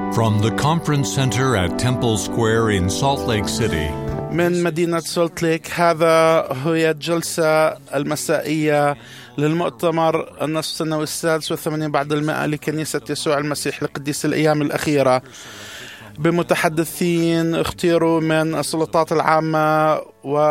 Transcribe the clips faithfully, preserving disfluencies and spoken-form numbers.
From the conference center at Temple Square in Salt Lake City. من مدينة سولت ليك، هذا هي الجلسة المسائية للمؤتمر النصف السنوي السادس والثمانين بعد المئة لكنيسة يسوع المسيح لقديس الأيام الأخيرة، بمتحدثين اختيروا من السلطات العامة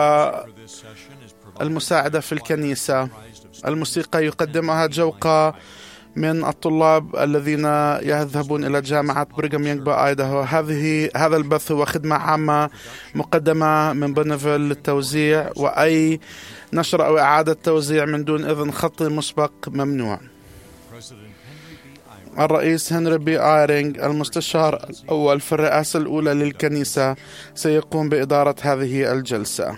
والمساعدة في الكنيسة. الموسيقى يقدمها جوقة من الطلاب الذين يذهبون إلى جامعة بريغام يونغ بآيداهو. هذه هذا البث هو خدمة عامة مقدمة من بونيفيل للتوزيع، وأي نشر أو إعادة توزيع من دون إذن خطي مسبق ممنوع. الرئيس هنري بي آيرينغ المستشار الأول في الرئاسة الأولى للكنيسة سيقوم بإدارة هذه الجلسة.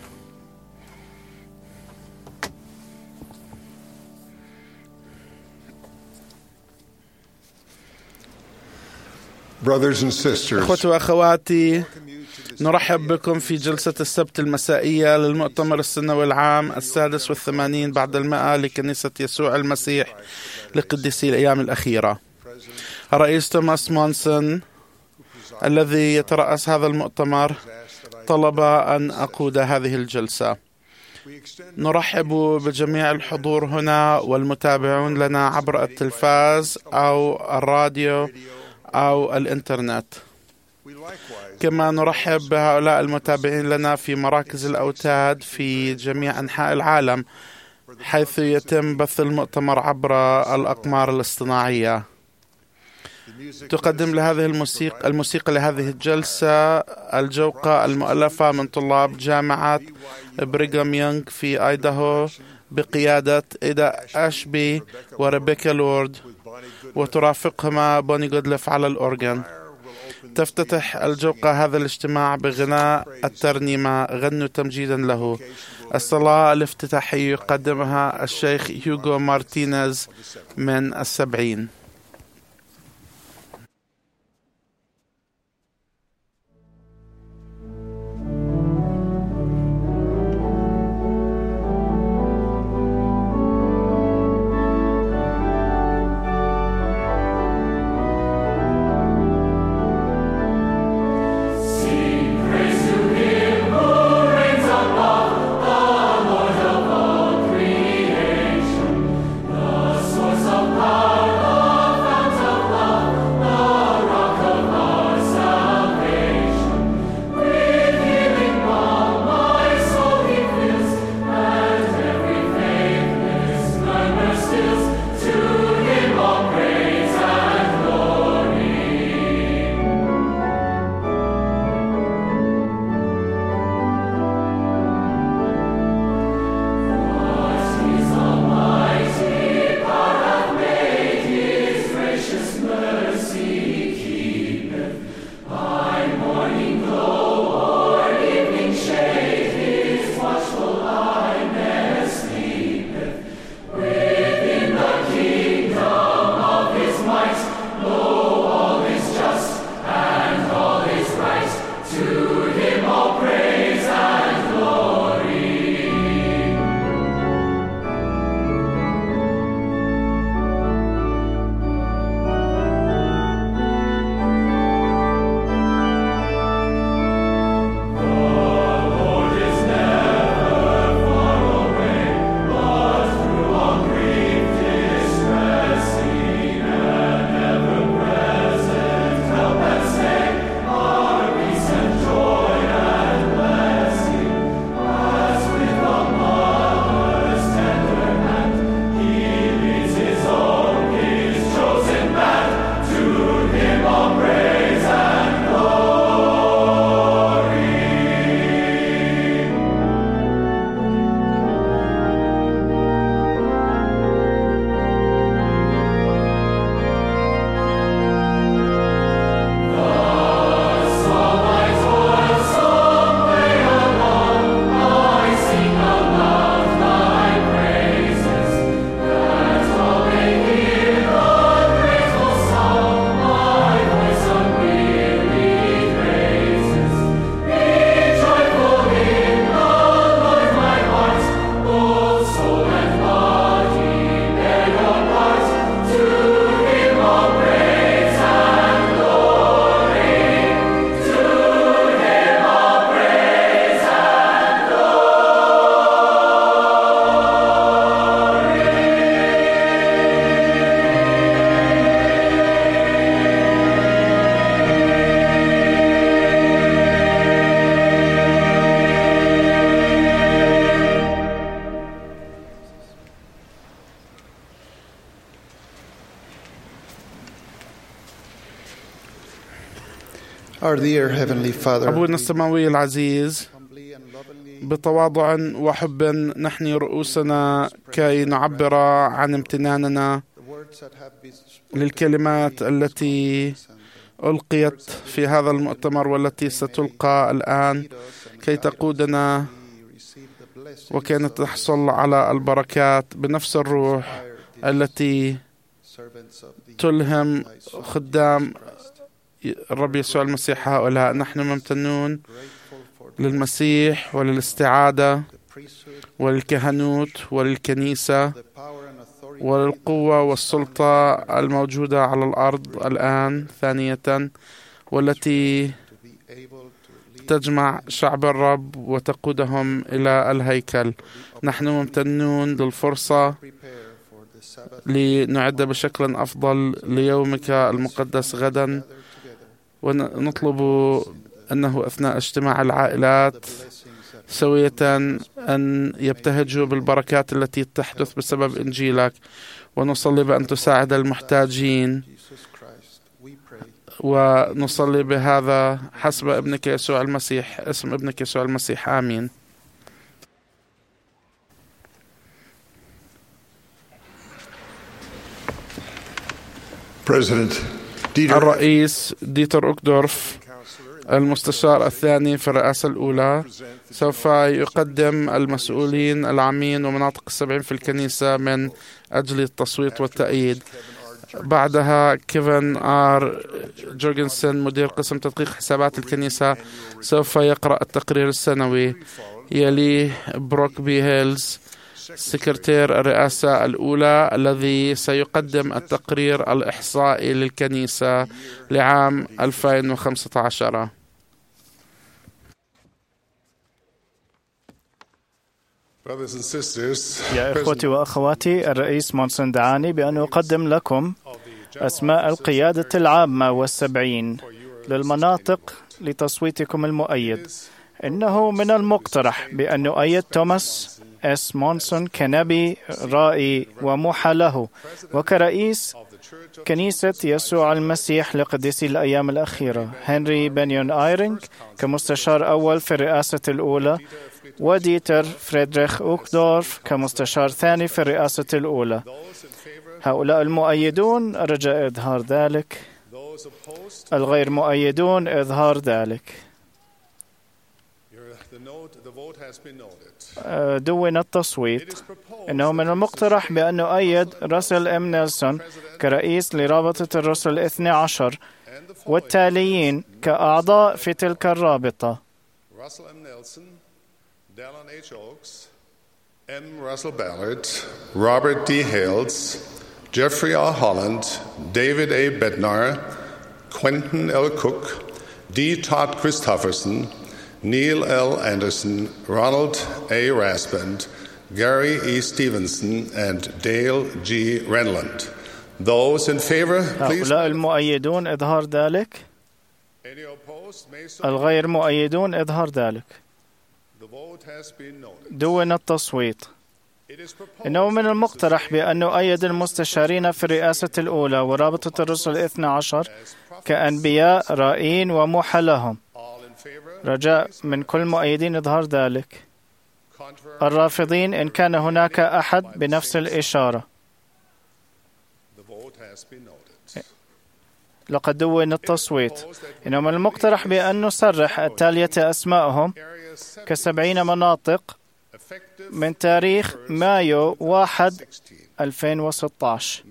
Brothers and sisters, أخوتي وأخواتي، نرحب بكم في جلسة السبت المسائية للمؤتمر السنوي العام السادس والثمانين بعد المئة لكنيسة يسوع المسيح لقديسي الأيام الأخيرة. الرئيس توماس مونسون الذي يترأس هذا المؤتمر طلب أن أقود هذه الجلسة. نرحب بجميع الحضور هنا والمتابعون لنا عبر التلفاز أو الراديو أو الإنترنت. كما نرحب بهؤلاء المتابعين لنا في مراكز الأوتاد في جميع أنحاء العالم، حيث يتم بث المؤتمر عبر الأقمار الاصطناعية. تقدم لهذه الموسيقى الموسيقى لهذه الجلسة الجوقة المؤلفة من طلاب جامعة بريغام يونغ في آيداهو بقيادة إيدا أشبي وريبيكا لورد، وترافقهما بوني جودليف على الأورغان. تفتتح الجوقة هذا الاجتماع بغناء الترنيمة غنوا تمجيدا له. الصلاة الافتتاحية يقدمها الشيخ هيوغو مارتينيز من السبعين. Power Our dear Heavenly Father, أبونا السماوي العزيز، بتواضع وحب نحني رؤوسنا كي نعبر عن امتناننا للكلمات التي ألقيت في هذا المؤتمر والتي ستلقى الآن كي تقودنا وكانت تحصل على البركات بنفس الروح التي تلهم خدام الرب يسوع المسيح هؤلاء. نحن ممتنون للمسيح وللاستعادة وللكهنوت وللكنيسة وللقوة والسلطة الموجودة على الأرض الآن ثانية، والتي تجمع شعب الرب وتقودهم إلى الهيكل. نحن ممتنون للفرصة لنعد بشكل أفضل ليومك المقدس غدا، ونطلب أنه أثناء اجتماع العائلات سوية أن يبتهجوا بالبركات التي تحدث بسبب إنجيلك، ونصلي بأن تساعد المحتاجين، ونصلي بهذا حسب ابنك يسوع المسيح، اسم ابنك يسوع المسيح، آمين. الرئيس ديتر أوكدورف المستشار الثاني في الرئاسة الأولى سوف يقدم المسؤولين العامين ومناطق السبعين في الكنيسة من أجل التصويت والتأييد. بعدها كيفن آر جورجنسون مدير قسم تدقيق حسابات الكنيسة سوف يقرأ التقرير السنوي. يليه بروك بي هيلز سكرتير الرئاسة الأولى الذي سيقدم التقرير الإحصائي للكنيسة لعام ألفين وخمسة عشر. يا إخوتي وأخواتي، الرئيس مونسون دعاني بأن أقدم لكم أسماء القيادة العامة والسبعين للمناطق لتصويتكم المؤيد. إنه من المقترح بأن نؤيد توماس اس مونسون كنبي رائي وموحى له وكرئيس كنيسة يسوع المسيح لقديسي الأيام الأخيرة، هنري بنيون آيرينغ كمستشار أول في الرئاسة الأولى، وديتر فريدريخ أوكدورف كمستشار ثاني في الرئاسة الأولى. هؤلاء المؤيدون رجاء إظهار ذلك، الغير مؤيدون إظهار ذلك. دون التصويت. إنه من المقترح بأن نؤيد راسل إم نيلسون كرئيس لرابطة الرسل الاثنى عشر والتاليين كأعضاء في تلك الرابطة: Russell M. Nelson, Dallin H. Oaks, M. Russell Ballard, Robert D. Hales, Jeffrey R. Holland, David A. Bednar, Quentin L. Cook, D. Todd Christofferson, Neil L. Anderson, Ronald A. Raspand, Gary E. Stevenson, and Dale G. Renland. Those in favor, please. هؤلاء المؤيدون إظهار ذلك. الغير مؤيدون إظهار ذلك. دون التصويت. إنه من المقترح بأن نؤيد المستشارين في الرئاسة الأولى ورابطة الرسل الاثنى عشر كأنبياء رائين وموحى لهم. رجاء من كل مؤيدين إظهار ذلك. الرافضين إن كان هناك أحد بنفس الإشارة. لقد دون التصويت. إنه من المقترح بأن نصرح التالية أسمائهم كسبعين مناطق من تاريخ مايو واحد ألفين وستة عشر: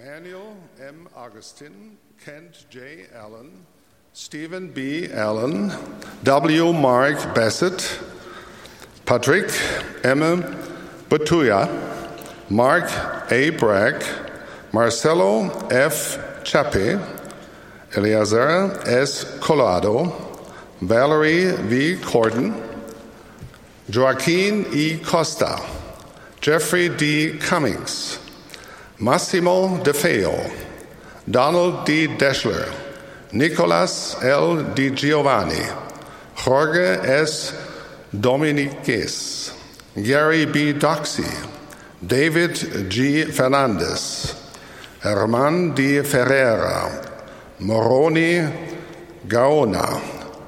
Stephen B. Allen, W. Mark Bassett, Patrick M. Batuya, Mark A. Bragg, Marcelo F. Chape, Eleazar S. Collado, Valerie V. Corden, Joaquin E. Costa, Jeffrey D. Cummings, Massimo DeFeo, Donald D. Deschler, Nicolas L. Di Giovanni, Jorge S. Dominiquez, Gary B. Doxey, David G. Fernandez, Herman D. Ferreira, Moroni Gaona,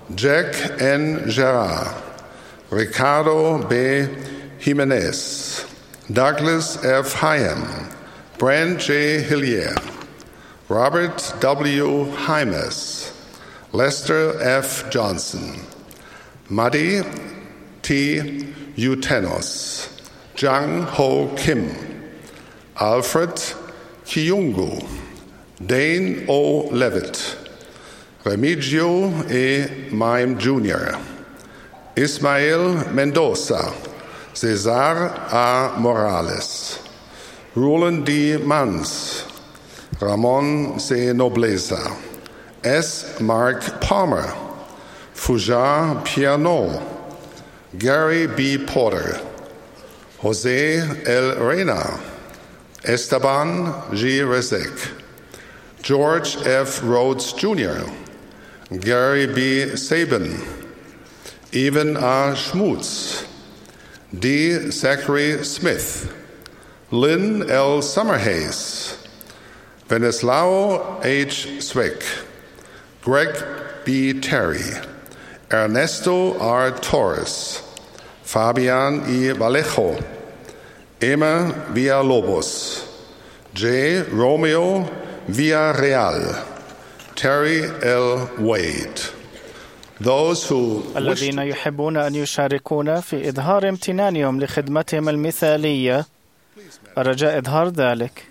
Jack N. Gerard, Ricardo B. Jimenez, Douglas F. Hyam, Brand J. Hillier, Robert W. Hymas, Lester F. Johnson, Madi T. Utenos, Jang Ho Kim, Alfred Kiyungu, Dane O. Levitt, Remigio E. Mime Junior, Ismael Mendoza, Cesar A. Morales, Roland D. Mans, Ramon C. Nobleza, S. Mark Palmer, Fujar Piano, Gary B. Porter, Jose L. Reyna, Esteban G. Rezek, George F. Rhodes Junior, Gary B. Sabin, Evan R. Schmutz, D. Zachary Smith, Lynn L. Summerhays, Venislao H. Zwick, Greg B. Terry, Ernesto R. Torres, Fabian E. Vallejo, Emma Villalobos, J. Romeo Villarreal, Terry L. Wade. Those who الذين يحبون أن يشاركون في إظهار امتنانهم لخدمتهم المثالية الرجاء إظهار ذلك.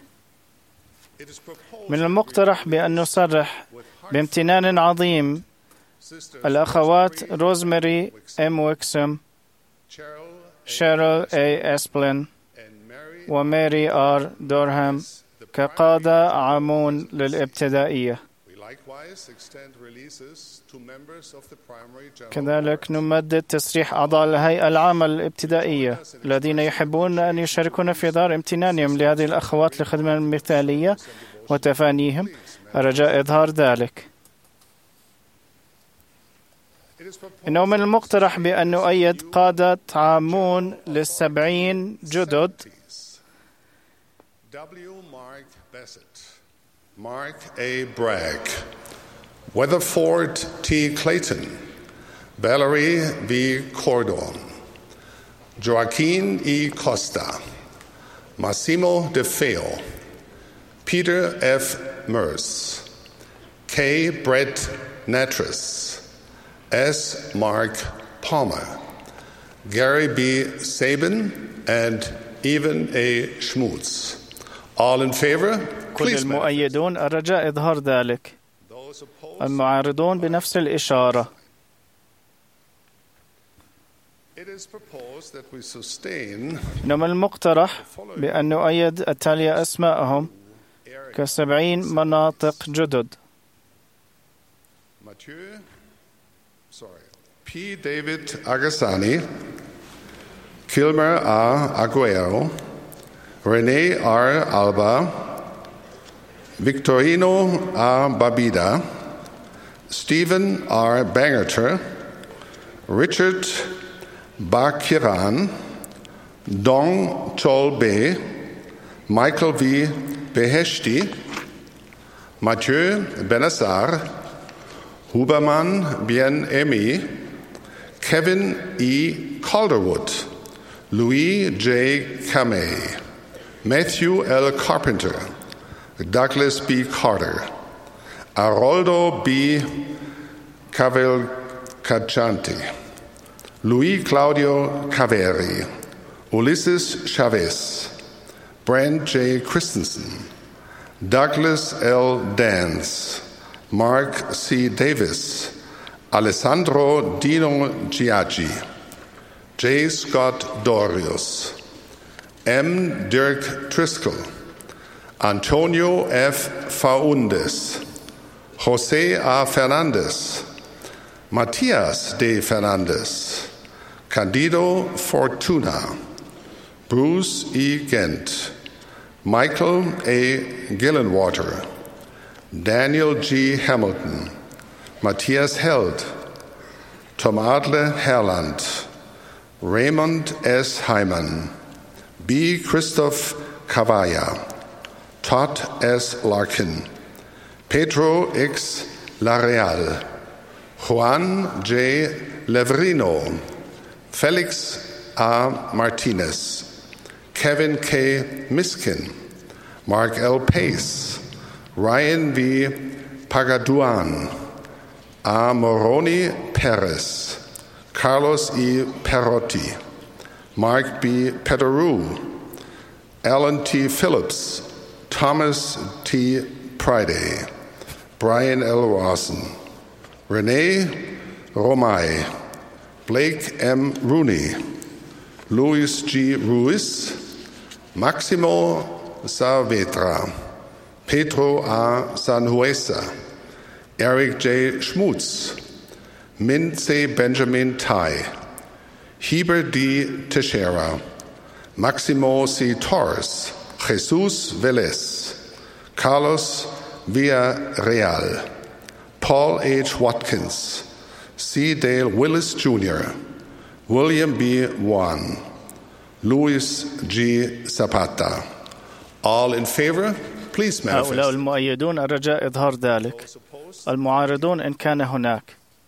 من المقترح بأن نصرح بامتنان عظيم الأخوات روزماري إم ويكسم، شيرل إي أسبلين، وماري آر دورهام كقادة عامون للابتدائية. كذلك نمدد تسريح أعضاء الهيئة العامة الابتدائية الذين يحبون أن يشاركون في إظهار امتنانهم لهذه الأخوات للخدمة المثالية وتفانيهم الرجاء إظهار ذلك. إنه من المقترح بأن نؤيد قادة عامون للسبعين جدد W. Mark Bassett, Mark A. Bragg, Weatherford T. Clayton, Valerie V. Cordon, Joaquin E. Costa, Massimo De Feo, Peter F. Merce, K. Brett Natras, S. Mark Palmer, Gary B. Sabin, and Evan A. Schmutz. All in favor? كل المؤيدون الرجاء إظهار ذلك. المعارضون بنفس الإشارة. إنما المقترح بأن نؤيد التالي أسماءهم كسبعين مناطق جدد. P. David Agassani, Kilmer A. Aguero, Rene R. Alba, Victorino A. Babida, Stephen R. Bangerter, Richard Bakiran, Dong Cholbe, Michael V. Beheshti, Mathieu Benassar, Huberman Bien-Aimé, Kevin E. Calderwood, Louis J. Kamei, Matthew L. Carpenter, Douglas B. Carter, Aroldo B. Cavalcanti, Luis Claudio Caveri, Ulysses Chavez, Brent J. Christensen, Douglas L. Dance, Mark C. Davis, Alessandro Dino Giaggi, J. Scott Dorius, M. Dirk Triskel, Antonio F. Faundes, Jose A. Fernandez, Matias D. Fernandez, Candido Fortuna, Bruce E. Gent, Michael A. Gillenwater, Daniel G. Hamilton, Matthias Held, Tom Adler Herland, Raymond S. Hyman, B. Christoph Cavalla, Todd S. Larkin, Pedro X. Lareal, Juan J. Leverino, Felix A. Martinez, Kevin K. Miskin, Mark L. Pace, Ryan V. Pagaduan, A. Moroni Perez, Carlos E. Perotti, Mark B. Pederou, Alan T. Phillips, Thomas T. Priday, Brian L. Rawson, Renee Romay, Blake M. Rooney, Luis G. Ruiz, Maximo Saavedra, Pedro A. Sanhuesa, Eric J. Schmutz, Min C. Benjamin Tai, Heber D. Teixeira, Maximo C. Torres, Jesus Velez, Carlos Villarreal, Paul H. Watkins, C. Dale Willis Junior, William B. Wan, Luis G. Zapata. All in favor, please manifest. هؤلاء المؤيدون الرجاء إظهار ذلك. المعارضون إن كان هناك.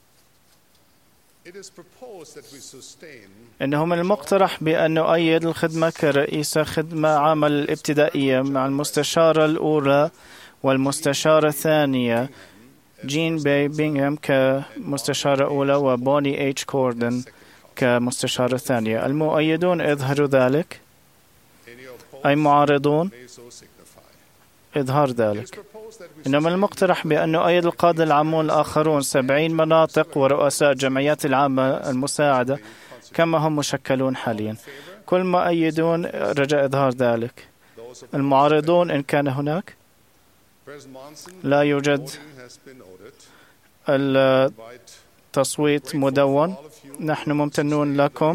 إنه من المقترح بأن نؤيد الخدمة كرئيسة خدمة عامة الابتدائية مع المستشارة الأولى والمستشارة الثانية جين باي بينغهام كمستشارة أولى وبوني إتش كوردن كمستشارة ثانية. المؤيدون اظهروا ذلك. أي معارضون إظهار ذلك. إنما المقترح بأن نؤيد القادة العامون الآخرون سبعين مناطق ورؤساء الجمعيات العامة المساعدة كما هم مشكلون حاليا. كل مؤيدون رجاء إظهار ذلك. المعارضون إن كان هناك. لا يوجد التصويت مدون. نحن ممتنون لكم.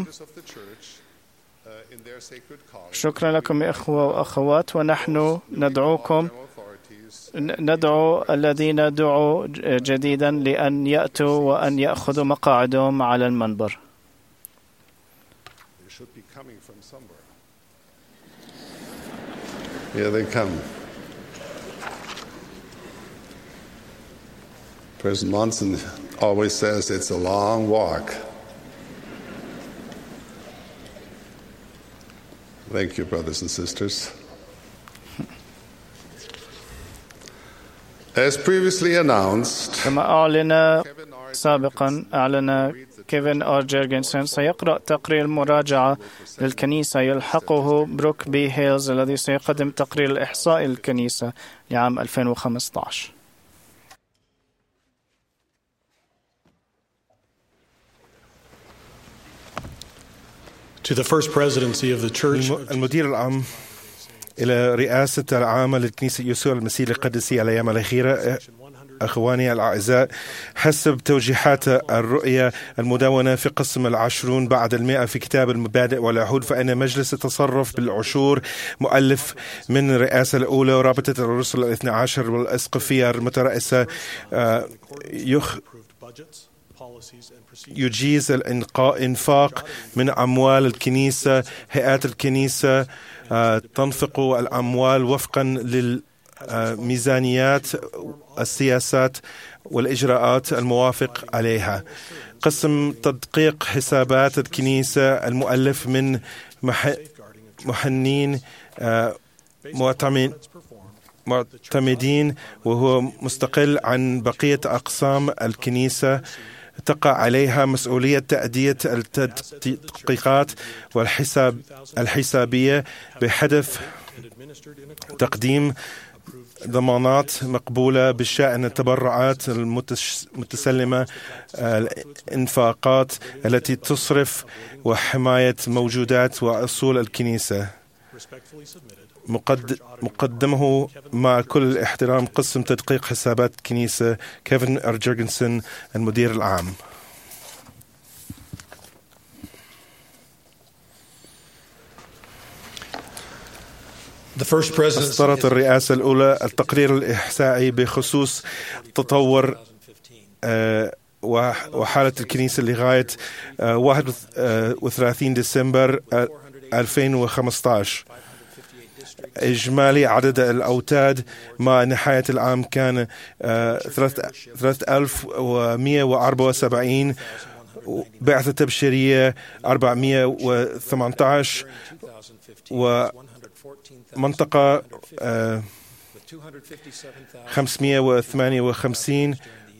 شكرا لكم يا إخوة وأخوات، ونحن ندعوكم ندعو الذين دعوا جديدا لأن يأتوا وأن يأخذوا مقاعدهم على المنبر. Here they come. President Monson always says it's a long walk. Thank you, brothers and sisters. As previously announced, كما أعلن سابقا أعلن كيفن آر جيرغنسون سيقرأ تقرير المراجعة للكنيسة يلحقه بروك بي هيلز الذي سيقدم تقرير الإحصاء للكنيسة لعام ألفين وخمسة عشر. To the first presidency of the church, المدير العام إلى رئاسة العامة للكنيسة يسوع المسيح القدسي على الأيام الأخيرة. أخواني الأعزاء، حسب توجيهات الرؤية المدونة في قسم العشرون بعد المئة في كتاب المبادئ والعهود، فإن مجلس التصرف بالعشور مؤلف من الرئاسة الأولى ورابطة الرسل الاثنى عشر والأسقفية المترأسة يخ يجيز الإنفاق من أموال الكنيسة. هيئات الكنيسة تنفق الأموال وفقا للميزانيات السياسات والإجراءات الموافق عليها. قسم تدقيق حسابات الكنيسة المؤلف من محنين معتمدين وهو مستقل عن بقية أقسام الكنيسة، تقع عليها مسؤولية تأدية التدقيقات والحساب الحسابية بهدف تقديم ضمانات مقبولة بشأن التبرعات المتسلمة، الإنفاقات التي تصرف وحماية موجودات وأصول الكنيسة. مقدمه مع كل الاحترام قسم تدقيق حسابات الكنيسة كيفن آر جيرغنسون المدير العام. أصدرت الرئاسة الأولى التقرير الإحصائي بخصوص تطور وحالة الكنيسة لغاية واحد وثلاثين ديسمبر ألفين وخمسة عشر. إجمالي عدد الأوتاد مع نهاية العام كان ثلاثة آلاف ومئة وأربعة وسبعين، بعثة تبشيرية أربعمئة وثمانية عشر، ومنطقة خمسمئة وثمانية وخمسين،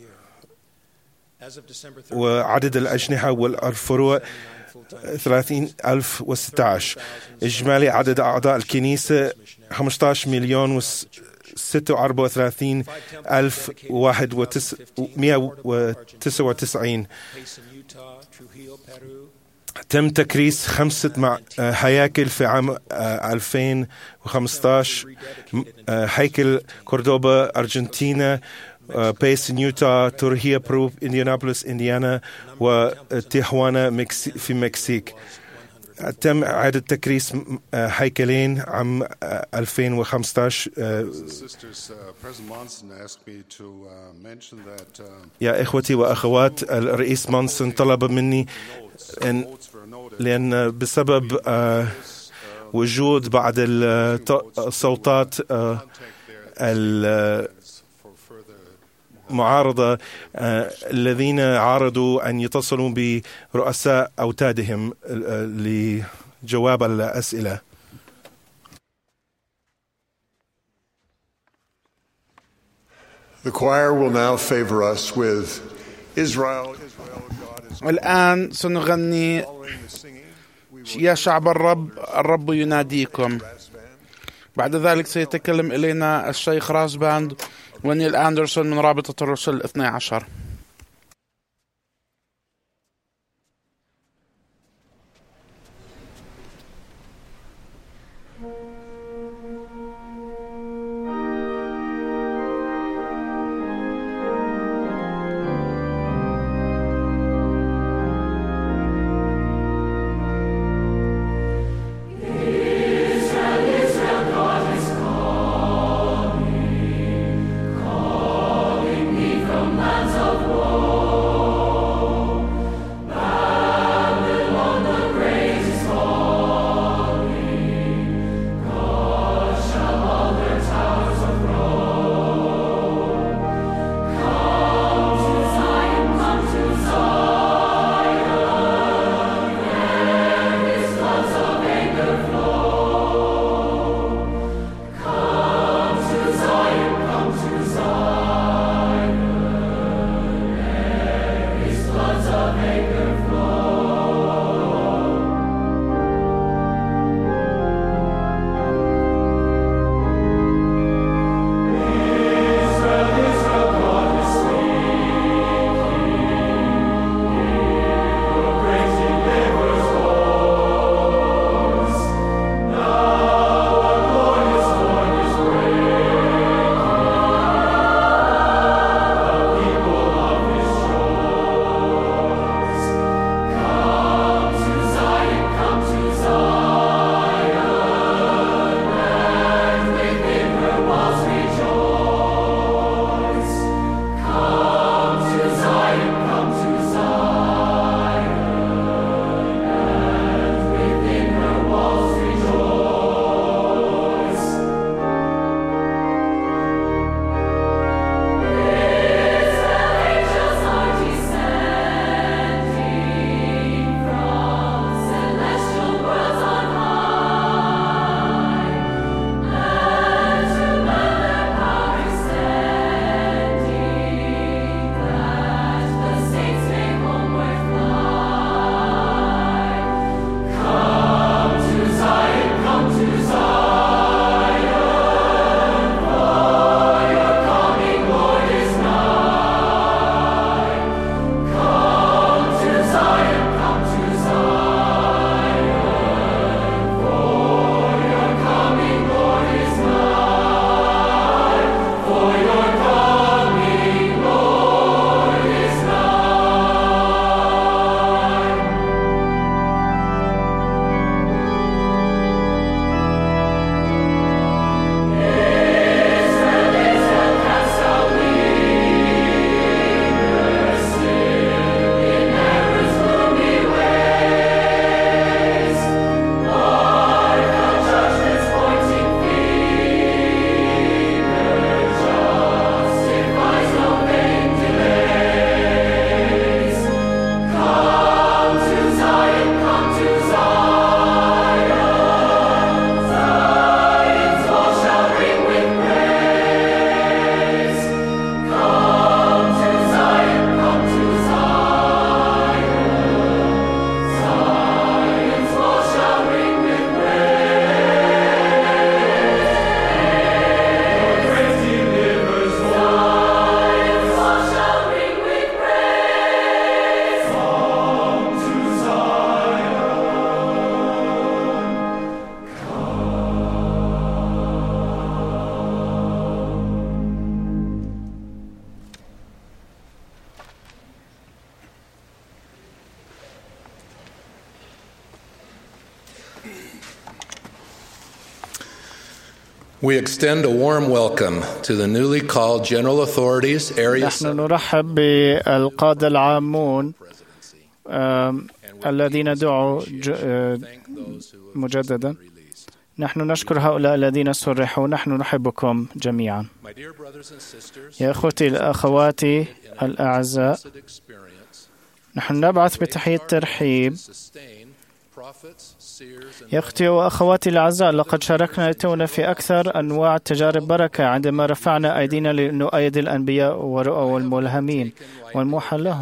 وعدد الأجنحة والفروع ثلاثين ألف وستة عشر. إجمالي عدد أعضاء الكنيسة خمسة عشر مليون وستة وأربعة وثلاثين ألف وواحد ومئة وتسعة وتسعين. تم تكريس خمسة هياكل في عام ألفين وخمسة عشر: هيكل كوردوبا أرجنتينا، بيسن يوتا، تورهيا برو، إنديانابوليس إنديانا، وتيهوانا في مكسيك. تم إعادة تكريس هيكلين عام ألفين وخمسة عشر. يا إخوتي وأخوات، الرئيس مونسون طلب مني إن لأن بسبب وجود بعض الصوتات المعارضة الذين عارضوا أن يتصلوا برؤساء أوتادهم لجواب الأسئلة. The choir will now favor us with Israel. الآن سنغني يا شعب الرب، الرب يناديكم. بعد ذلك سيتكلم إلينا الشيخ راس باند ونيل أندرسون من رابطة الرسل الاثنى عشر. Lands of We extend a warm welcome to the newly called General Authorities Area. نحن نرحب بالقادة العامون الذين دعوا مجددا. نحن نشكر هؤلاء الذين سرحوا. نحن نحبكم جميعا. يا أخوتي الأخواتي الأعزاء، نحن نبعث بتحية ترحيب. يا أختي وأخواتي الأعزاء، لقد شاركنا تونا في أكثر أنواع تجارب بركة عندما رفعنا أيدينا لنؤيد الأنبياء ورؤى والملهمين والموحى لهم.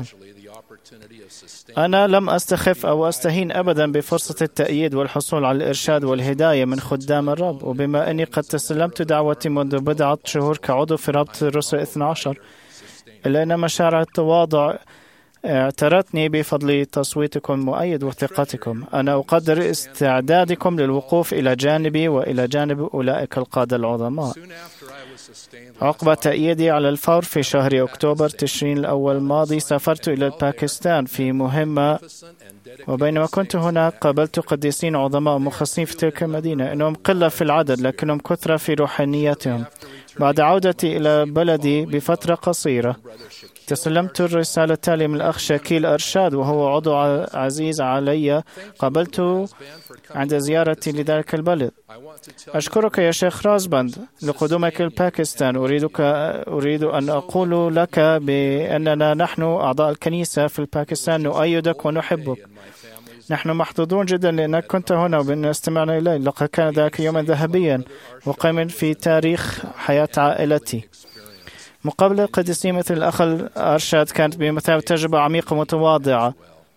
أنا لم أستخف أو أستهين أبدا بفرصة التأييد والحصول على الإرشاد والهداية من خدام الرب، وبما أني قد تسلمت دعوتي منذ بضعة شهور كعضو في رابطة الرسل الاثنى عشر، إلا أن مشاعر التواضع اعترتني بفضل تصويتكم المؤيد وثقتكم. أنا أقدر استعدادكم للوقوف إلى جانبي وإلى جانب أولئك القادة العظماء. عقب تأييدي على الفور في شهر أكتوبر تشرين الأول الماضي، سافرت إلى باكستان في مهمة، وبينما كنت هناك قابلت قديسين عظماء مخصصين في تلك المدينة. إنهم قلة في العدد لكنهم كثرة في روحانيتهم. بعد عودتي إلى بلدي بفترة قصيرة، تسلمت الرسالة التالية من الأخ شاكيل أرشاد، وهو عضو عزيز علي قابلته عند زيارتي لذلك البلد. أشكرك يا شيخ رازبند لقدومك لباكستان. أريدك أريد أن أقول لك بأننا نحن أعضاء الكنيسة في باكستان نؤيدك ونحبك. نحن محظوظون جدا لأنك كنت هنا وبأننا استمعنا إليك. لقد كان ذاك يوما ذهبيا وقيما في تاريخ حياة عائلتي. مقابلة القديسين مثل الأخ أرشاد كانت بمثابة تجربة عميقة ومتواضعة.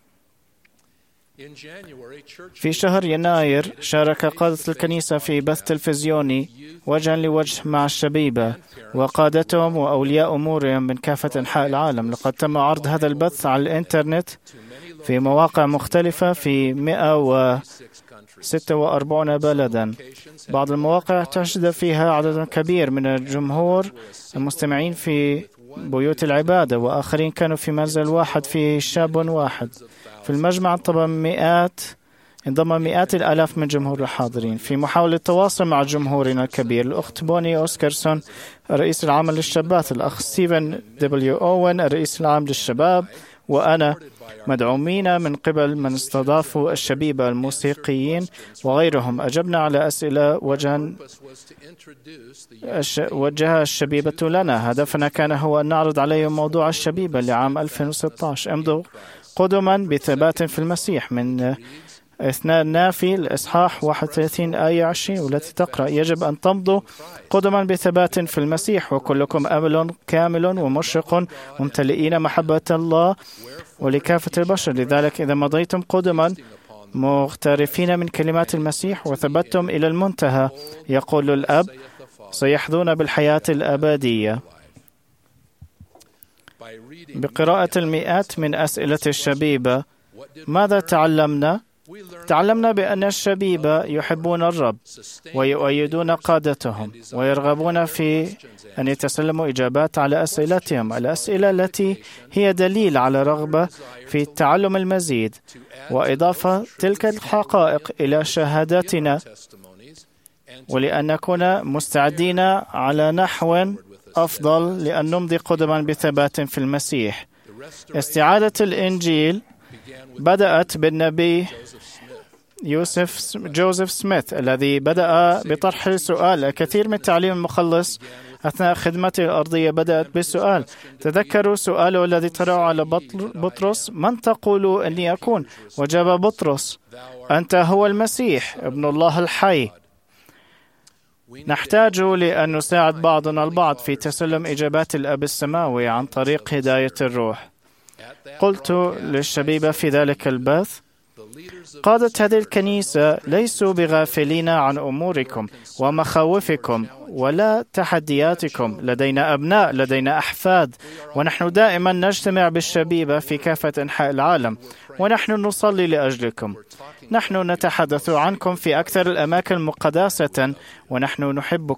في شهر يناير شارك قادة الكنيسة في بث تلفزيوني وجها لوجه مع الشبيبة وقادتهم وأولياء أمورهم من كافة أنحاء العالم. لقد تم عرض هذا البث على الإنترنت في مواقع مختلفة في مئة وستة وأربعين بلدا. بعض المواقع تشهد فيها عدد كبير من الجمهور المستمعين في بيوت العبادة، وآخرين كانوا في منزل واحد في شاب واحد. في المجمع انضم مئات انضم مئات الآلاف من جمهور الحاضرين. في محاولة التواصل مع جمهورنا الكبير، الأخت بوني أوسكارسون الرئيس العام للشابات، الأخ ستيفن دبليو أوين الرئيس العام للشباب، وأنا مدعومين من قبل من استضافوا الشبيبة الموسيقيين وغيرهم، أجبنا على أسئلة وجها وجهها الشبيبة لنا. هدفنا كان هو أن نعرض عليهم موضوع الشبيبة لعام ألفين وستة عشر. امضوا قدما بثبات في المسيح من إثناء النافي الإصحاح واحد وثلاثين آية عشرين، والتي تقرأ: يجب أن تمضوا قدما بثبات في المسيح وكلكم أمل كامل ومشرق ممتلئين محبة الله ولكافة البشر. لذلك إذا مضيتم قدما مغترفين من كلمات المسيح وثبتتم إلى المنتهى، يقول الأب، سيحظون بالحياة الأبدية. بقراءة المئات من أسئلة الشبيبة، ماذا تعلمنا؟ تعلمنا بأن الشبيبة يحبون الرب ويؤيدون قادتهم ويرغبون في أن يتسلموا إجابات على أسئلتهم، الأسئلة التي هي دليل على رغبة في التعلم المزيد وإضافة تلك الحقائق إلى شهاداتنا، ولأن نكون مستعدين على نحو أفضل لأن نمضي قدما بثبات في المسيح. استعادة الإنجيل بدأت بالنبي يوسف جوزيف سميث الذي بدأ بطرح السؤال. الكثير من تعليم المخلص أثناء خدمته الأرضية بدأت بالسؤال. تذكروا سؤاله الذي طرحه على بطرس: من تقول أني أكون؟ وجاب بطرس: أنت هو المسيح ابن الله الحي. نحتاج لأن نساعد بعضنا البعض في تسلم إجابات الأب السماوي عن طريق هداية الروح. قلت للشبيبة في ذلك البث: قادة هذه الكنيسة ليسوا بغافلين عن أموركم ومخاوفكم ولا تحدياتكم. لدينا أبناء، لدينا أحفاد، ونحن دائما نجتمع بالشبيبة في كافة أنحاء العالم، ونحن نصلي لأجلكم. نحن نتحدث عنكم في أكثر الأماكن مقداسة، ونحن نحبكم.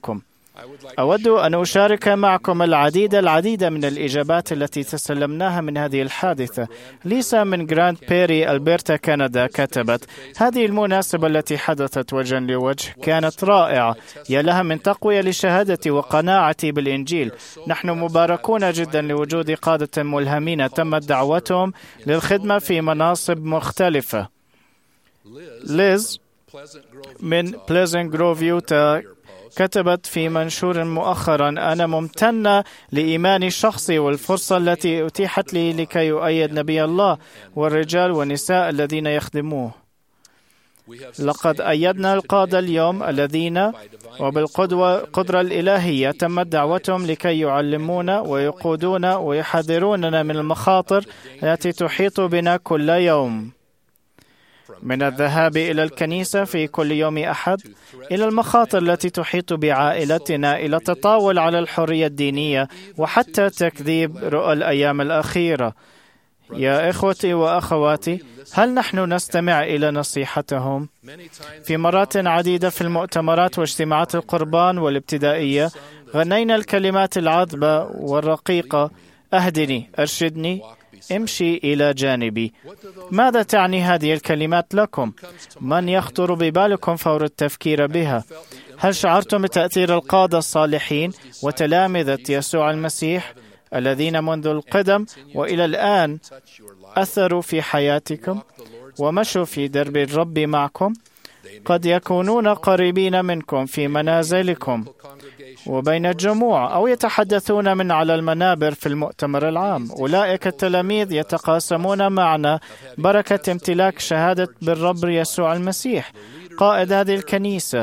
أود أن أشارك معكم العديد العديد من الإجابات التي تسلمناها من هذه الحادثة. ليسا من جراند بيري ألبرتا كندا كتبت: هذه المناسبة التي حدثت وجها لوجه كانت رائعة، يا لها من تقوية لشهادتي وقناعتي بالإنجيل. نحن مباركون جدا لوجود قادة ملهمين تمت دعوتهم للخدمة في مناصب مختلفة. ليز من بليزنت جروف يوتا كتبت في منشور مؤخرا: أنا ممتنة لإيماني الشخصي والفرصة التي أتيحت لي لكي يؤيد نبي الله والرجال والنساء الذين يخدموه. لقد أيدنا القادة اليوم الذين وبالقدرة الإلهية تمت دعوتهم لكي يعلمونا ويقودونا ويحذروننا من المخاطر التي تحيط بنا كل يوم، من الذهاب إلى الكنيسة في كل يوم أحد، إلى المخاطر التي تحيط بعائلتنا، إلى التطاول على الحرية الدينية، وحتى تكذيب رؤى الأيام الأخيرة. يا إخوتي وأخواتي، هل نحن نستمع إلى نصيحتهم؟ في مرات عديدة في المؤتمرات واجتماعات القربان والابتدائية غنينا الكلمات العذبة والرقيقة: أهدني، أرشدني، امشي إلى جانبي. ماذا تعني هذه الكلمات لكم؟ من يخطر ببالكم فور التفكير بها؟ هل شعرتم بتأثير القادة الصالحين وتلامذة يسوع المسيح الذين منذ القدم وإلى الآن أثروا في حياتكم ومشوا في درب الرب معكم؟ قد يكونون قريبين منكم في منازلكم وبين الجموع، أو يتحدثون من على المنابر في المؤتمر العام. أولئك التلاميذ يتقاسمون معنا بركة امتلاك شهادة بالرب يسوع المسيح، قائد هذه الكنيسة،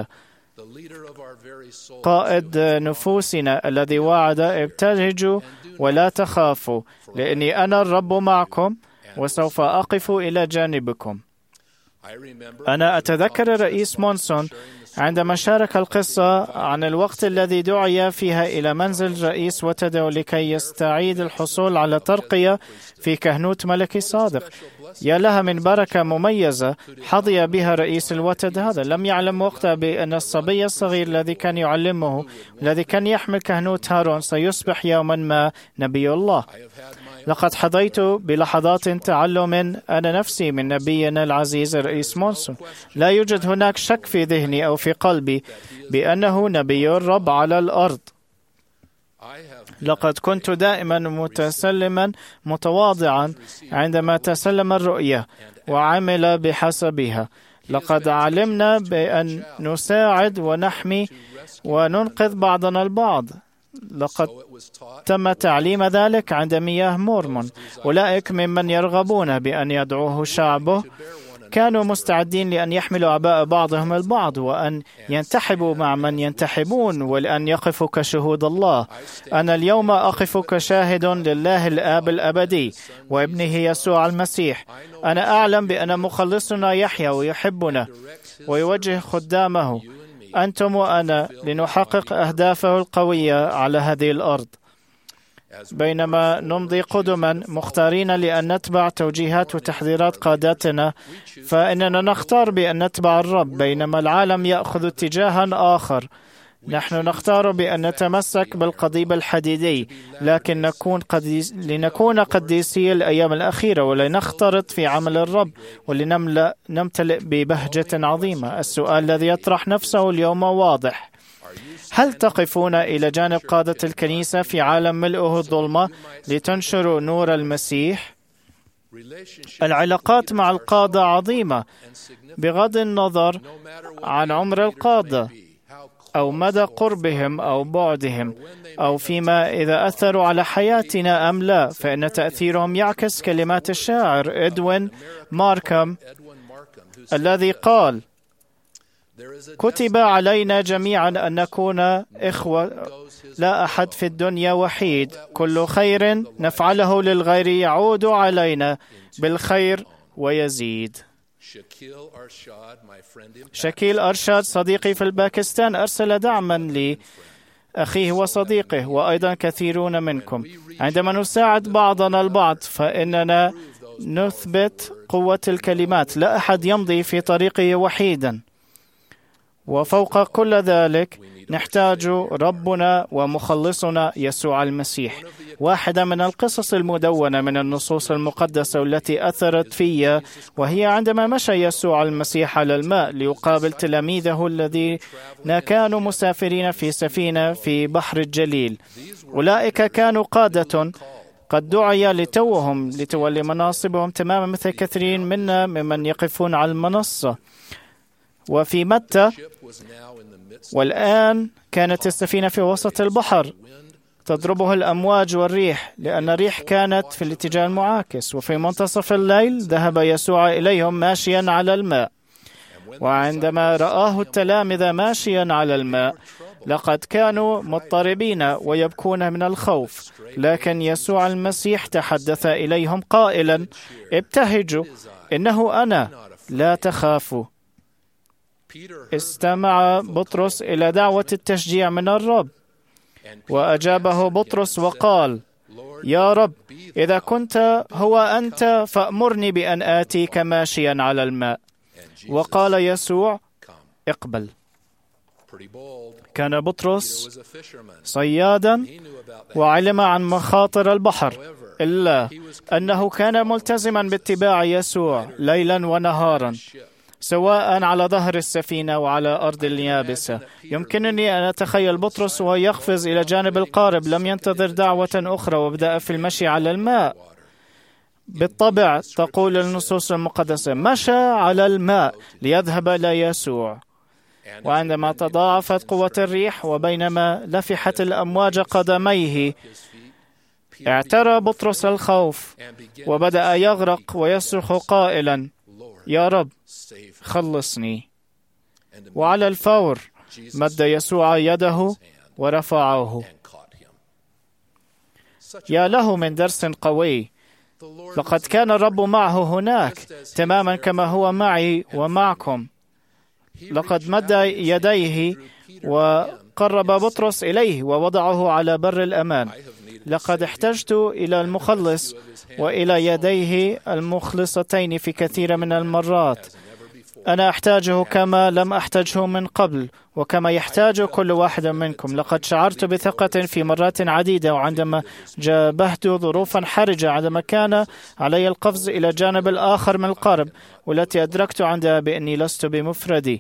قائد نفوسنا الذي وعد: ابتهجوا ولا تخافوا، لأني أنا الرب معكم وسوف أقف إلى جانبكم. أنا أتذكر الرئيس مونسون عندما شارك القصة عن الوقت الذي دعي فيها إلى منزل رئيس وتدعو لكي يستعيد الحصول على ترقية في كهنوت ملكي صادق. يا لها من بركة مميزة حظي بها رئيس الوتد هذا. لم يعلم وقتها بأن الصبي الصغير الذي كان يعلمه، الذي كان يحمل كهنوت هارون، سيصبح يوما ما نبي الله. لقد حظيت بلحظات تعلم أنا نفسي من نبينا العزيز الرئيس مونسون. لا يوجد هناك شك في ذهني أو في قلبي بأنه نبي الرب على الأرض. لقد كنت دائما متسلما متواضعا عندما تسلم الرؤية وعمل بحسبها. لقد علمنا بأن نساعد ونحمي وننقذ بعضنا البعض. لقد تم تعليم ذلك عند مياه مورمون. أولئك ممن يرغبون بأن يدعوه شعبه كانوا مستعدين لأن يحملوا أعباء بعضهم البعض، وأن ينتحبوا مع من ينتحبون، ولأن يقفوا كشهود الله. أنا اليوم أقف كشاهد لله الآب الأبدي وابنه يسوع المسيح. أنا أعلم بأن مخلصنا يحيا ويحبنا ويوجه خدامه، أنتم وأنا، لنحقق أهدافه القوية على هذه الأرض. بينما نمضي قدما مختارين لأن نتبع توجيهات وتحذيرات قادتنا، فإننا نختار بأن نتبع الرب، بينما العالم يأخذ اتجاها آخر. نحن نختار بأن نتمسك بالقضيب الحديدي، لكن نكون قديس لنكون قديسي الأيام الأخيرة، ولنخترط في عمل الرب، ولنمتلئ ببهجة عظيمة. السؤال الذي يطرح نفسه اليوم واضح: هل تقفون إلى جانب قادة الكنيسة في عالم ملئه الظلمة لتنشروا نور المسيح؟ العلاقات مع القادة عظيمة بغض النظر عن عمر القادة أو مدى قربهم أو بعدهم، أو فيما إذا أثروا على حياتنا أم لا، فإن تأثيرهم يعكس كلمات الشاعر إدوين ماركم الذي قال: كتب علينا جميعا أن نكون إخوة، لا أحد في الدنيا وحيد، كل خير نفعله للغير يعود علينا بالخير ويزيد. شكيل أرشاد صديقي في الباكستان أرسل دعما لي أخيه وصديقه، وأيضا كثيرون منكم. عندما نساعد بعضنا البعض فإننا نثبت قوة الكلمات: لا أحد يمضي في طريقه وحيدا. وفوق كل ذلك نحتاج ربنا ومخلصنا يسوع المسيح. واحدة من القصص المدونة من النصوص المقدسة التي أثرت في وهي عندما مشى يسوع المسيح على الماء ليقابل تلاميذه الذين كانوا مسافرين في سفينة في بحر الجليل. أولئك كانوا قادة قد دعي لتوهم لتولي مناصبهم تماما مثل كثيرين منا ممن يقفون على المنصة. وفي متى والآن كانت السفينة في وسط البحر تضربه الأمواج والريح لأن الريح كانت في الاتجاه المعاكس. وفي منتصف الليل ذهب يسوع إليهم ماشيا على الماء. وعندما رآه التلامذة ماشيا على الماء لقد كانوا مضطربين ويبكون من الخوف، لكن يسوع المسيح تحدث إليهم قائلا: ابتهجوا، إنه أنا، لا تخافوا. استمع بطرس إلى دعوة التشجيع من الرب، وأجابه بطرس وقال: يا رب، إذا كنت هو أنت فأمرني بأن آتيك ماشيا على الماء. وقال يسوع: اقبل. كان بطرس صيادا وعلم عن مخاطر البحر، إلا أنه كان ملتزما باتباع يسوع ليلا ونهارا، سواء على ظهر السفينة وعلى أرض اليابسة. يمكنني أن أتخيل بطرس وهو يقفز إلى جانب القارب، لم ينتظر دعوة أخرى وبدأ في المشي على الماء. بالطبع تقول النصوص المقدسة: مشى على الماء ليذهب إلى يسوع. وعندما تضاعفت قوة الريح وبينما لفحت الأمواج قدميه، اعترى بطرس الخوف وبدأ يغرق ويصرخ قائلا: يا رب، خلصني. وعلى الفور مد يسوع يده ورفعه. يا له من درس قوي! لقد كان الرب معه هناك تماما كما هو معي ومعكم. لقد مد يديه وقرب بطرس إليه ووضعه على بر الأمان. لقد احتجت إلى المخلص وإلى يديه المخلصتين في كثير من المرات. أنا أحتاجه كما لم أحتاجه من قبل، وكما يحتاج كل واحد منكم. لقد شعرت بثقة في مرات عديدة، وعندما جابهت ظروفا حرجة، عندما كان علي القفز إلى الجانب الآخر من القارب، والتي أدركت عندها بأني لست بمفردي.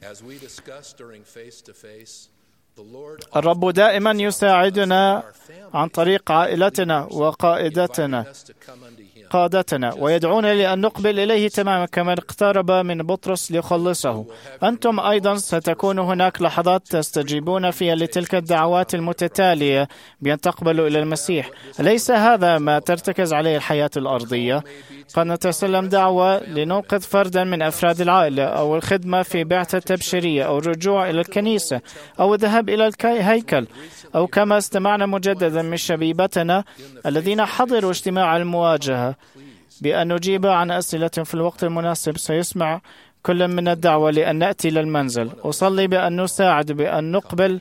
الرب دائما يساعدنا عن طريق عائلتنا وقائدتنا قادتنا، ويدعونا لأن نقبل إليه تماما كما اقترب من بطرس ليخلصه. أنتم أيضا ستكون هناك لحظات تستجيبون فيها لتلك الدعوات المتتالية بأن تقبلوا إلى المسيح. أليس هذا ما ترتكز عليه الحياة الأرضية؟ قد نتسلم دعوة لننقذ فردا من أفراد العائلة، أو الخدمة في بعثة تبشيرية، أو الرجوع إلى الكنيسة، أو الذهاب إلى الهيكل، أو كما استمعنا مجددا من شبيبتنا الذين حضروا اجتماع المواجهة بأن نجيب عن أسئلة في الوقت المناسب. سيسمع كل من الدعوة لأن نأتي للمنزل. أصلي بأن نساعد، بأن نقبل.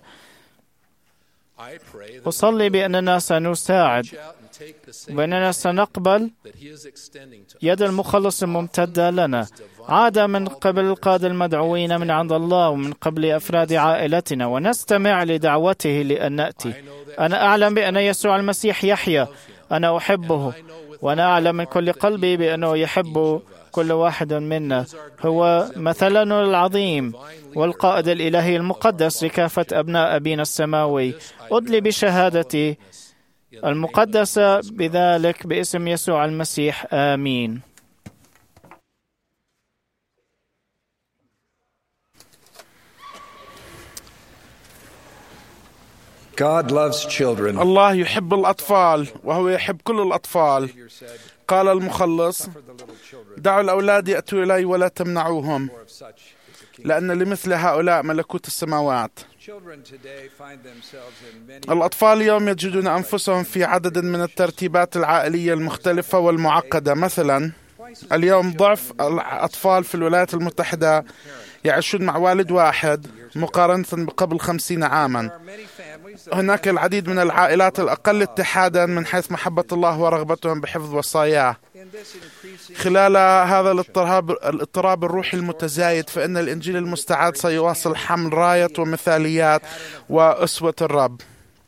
أصلي بأننا سنساعد، وأننا سنقبل يد المخلص الممتدة لنا، عادة من قبل القادة المدعوين من عند الله ومن قبل أفراد عائلتنا، ونستمع لدعوته لأن نأتي. أنا أعلم بأن يسوع المسيح يحيى. أنا أحبه، وأنا أعلم من كل قلبي بأنه يحب كل واحد منا. هو مثلنا العظيم والقائد الإلهي المقدس لكافة أبناء أبينا السماوي. أدلي بشهادتي المقدسة بذلك باسم يسوع المسيح، آمين. God loves children. الله يحب الأطفال، وهو يحب كل الأطفال. قال المخلص: دعوا الأولاد يأتوا إلي ولا تمنعوهم، لأن لمثل هؤلاء ملكوت السماوات. الأطفال اليوم يجدون أنفسهم في عدد من الترتيبات العائلية المختلفة والمعقدة. مثلا اليوم ضعف الأطفال في الولايات المتحدة يعيشون مع والد واحد مقارنة بقبل خمسين عاما. هناك العديد من العائلات الأقل اتحادا من حيث محبة الله ورغبتهم بحفظ وصاياه. خلال هذا الاضطراب, الاضطراب الروحي المتزايد، فإن الإنجيل المستعد سيواصل حمل راية ومثاليات وأسوة الرب.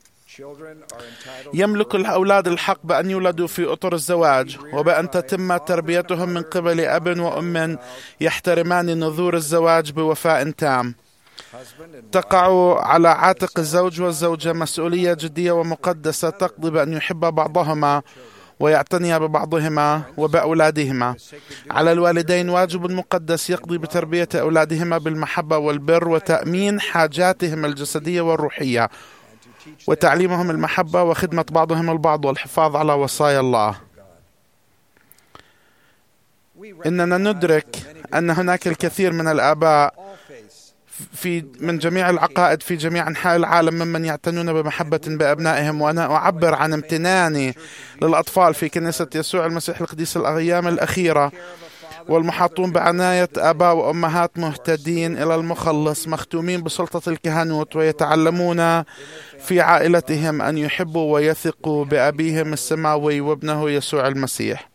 يملك الأولاد الحق بأن يولدوا في أطر الزواج، وبأن تتم تربيتهم من قبل أب وأم يحترمان نذور الزواج بوفاء تام. تقع على عاتق الزوج والزوجة مسؤولية جدية ومقدسة تقضي بأن يحب بعضهما ويعتني ببعضهما وبأولادهما. على الوالدين واجب مقدس يقضي بتربية أولادهما بالمحبة والبر وتأمين حاجاتهم الجسدية والروحية، وتعليمهم المحبة وخدمة بعضهم البعض والحفاظ على وصايا الله. إننا ندرك أن هناك الكثير من الآباء في من جميع العقائد في جميع أنحاء العالم ممن يعتنون بمحبة بأبنائهم، وأنا أعبر عن امتناني للأطفال في كنيسة يسوع المسيح القديس الأيام الأخيرة، والمحاطون بعناية آباء وأمهات مهتدين إلى المخلص مختومين بسلطة الكهنوت، ويتعلمون في عائلتهم أن يحبوا ويثقوا بأبيهم السماوي وابنه يسوع المسيح.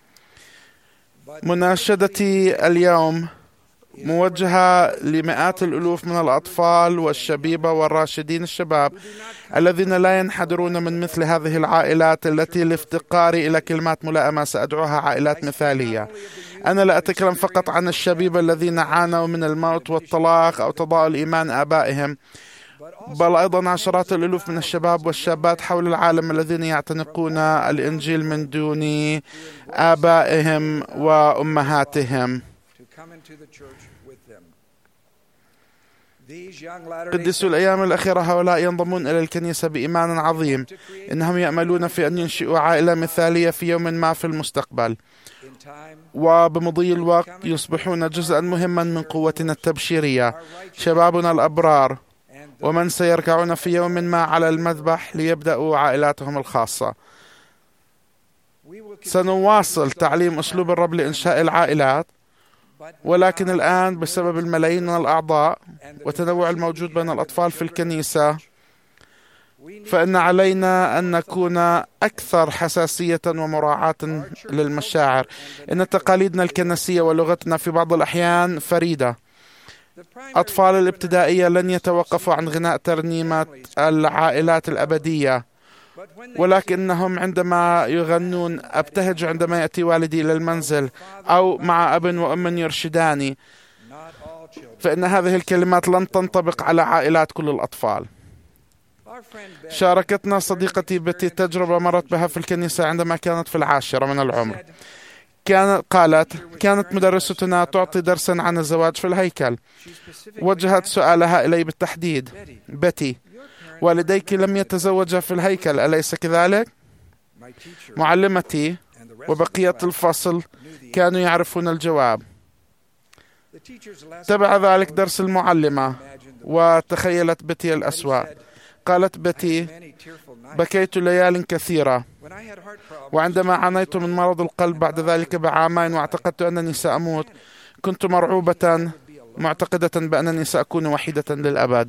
مناشدتي اليوم موجهة لمئات الألوف من الأطفال والشبيبة والراشدين الشباب الذين لا ينحدرون من مثل هذه العائلات التي لافتقاري إلى كلمات ملائمة سأدعوها عائلات مثالية. أنا لا أتكلم فقط عن الشبيبة الذين عانوا من الموت والطلاق أو تضاءل إيمان آبائهم، بل أيضا عشرات الألوف من الشباب والشابات حول العالم الذين يعتنقون الإنجيل من دون آبائهم وأمهاتهم. قدسوا الأيام الأخيرة هؤلاء ينضمون إلى الكنيسة بإيمان عظيم، إنهم يأملون في أن ينشئوا عائلة مثالية في يوم ما في المستقبل، وبمضي الوقت يصبحون جزءا مهما من قوتنا التبشيرية، شبابنا الأبرار، ومن سيركعون في يوم ما على المذبح ليبدأوا عائلاتهم الخاصة. سنواصل تعليم أسلوب الرب لإنشاء العائلات، ولكن الآن بسبب الملايين من الأعضاء وتنوع الموجود بين الأطفال في الكنيسة، فإن علينا أن نكون أكثر حساسية ومراعاة للمشاعر. إن تقاليدنا الكنسية ولغتنا في بعض الأحيان فريدة. أطفال الابتدائية لن يتوقفوا عن غناء ترنيمة العائلات الأبدية، ولكنهم عندما يغنون أبتهج عندما يأتي والدي إلى المنزل، أو مع أب وأم يرشداني، فإن هذه الكلمات لن تنطبق على عائلات كل الأطفال. شاركتنا صديقتي بتي تجربة مرت بها في الكنيسة عندما كانت في العاشرة من العمر. كانت قالت كانت مدرستنا تعطي درسا عن الزواج في الهيكل. وجهت سؤالها إلي بالتحديد: بتي، والديك لم يتزوجا في الهيكل، أليس كذلك؟ معلمتي وبقية الفصل كانوا يعرفون الجواب. تبع ذلك درس المعلمة، وتخيلت بتي الأسوأ. قالت بتي: بكيت ليال كثيرة، وعندما عانيت من مرض القلب بعد ذلك بعامين واعتقدت أنني سأموت، كنت مرعوبة معتقدة بأنني سأكون وحيدة للأبد.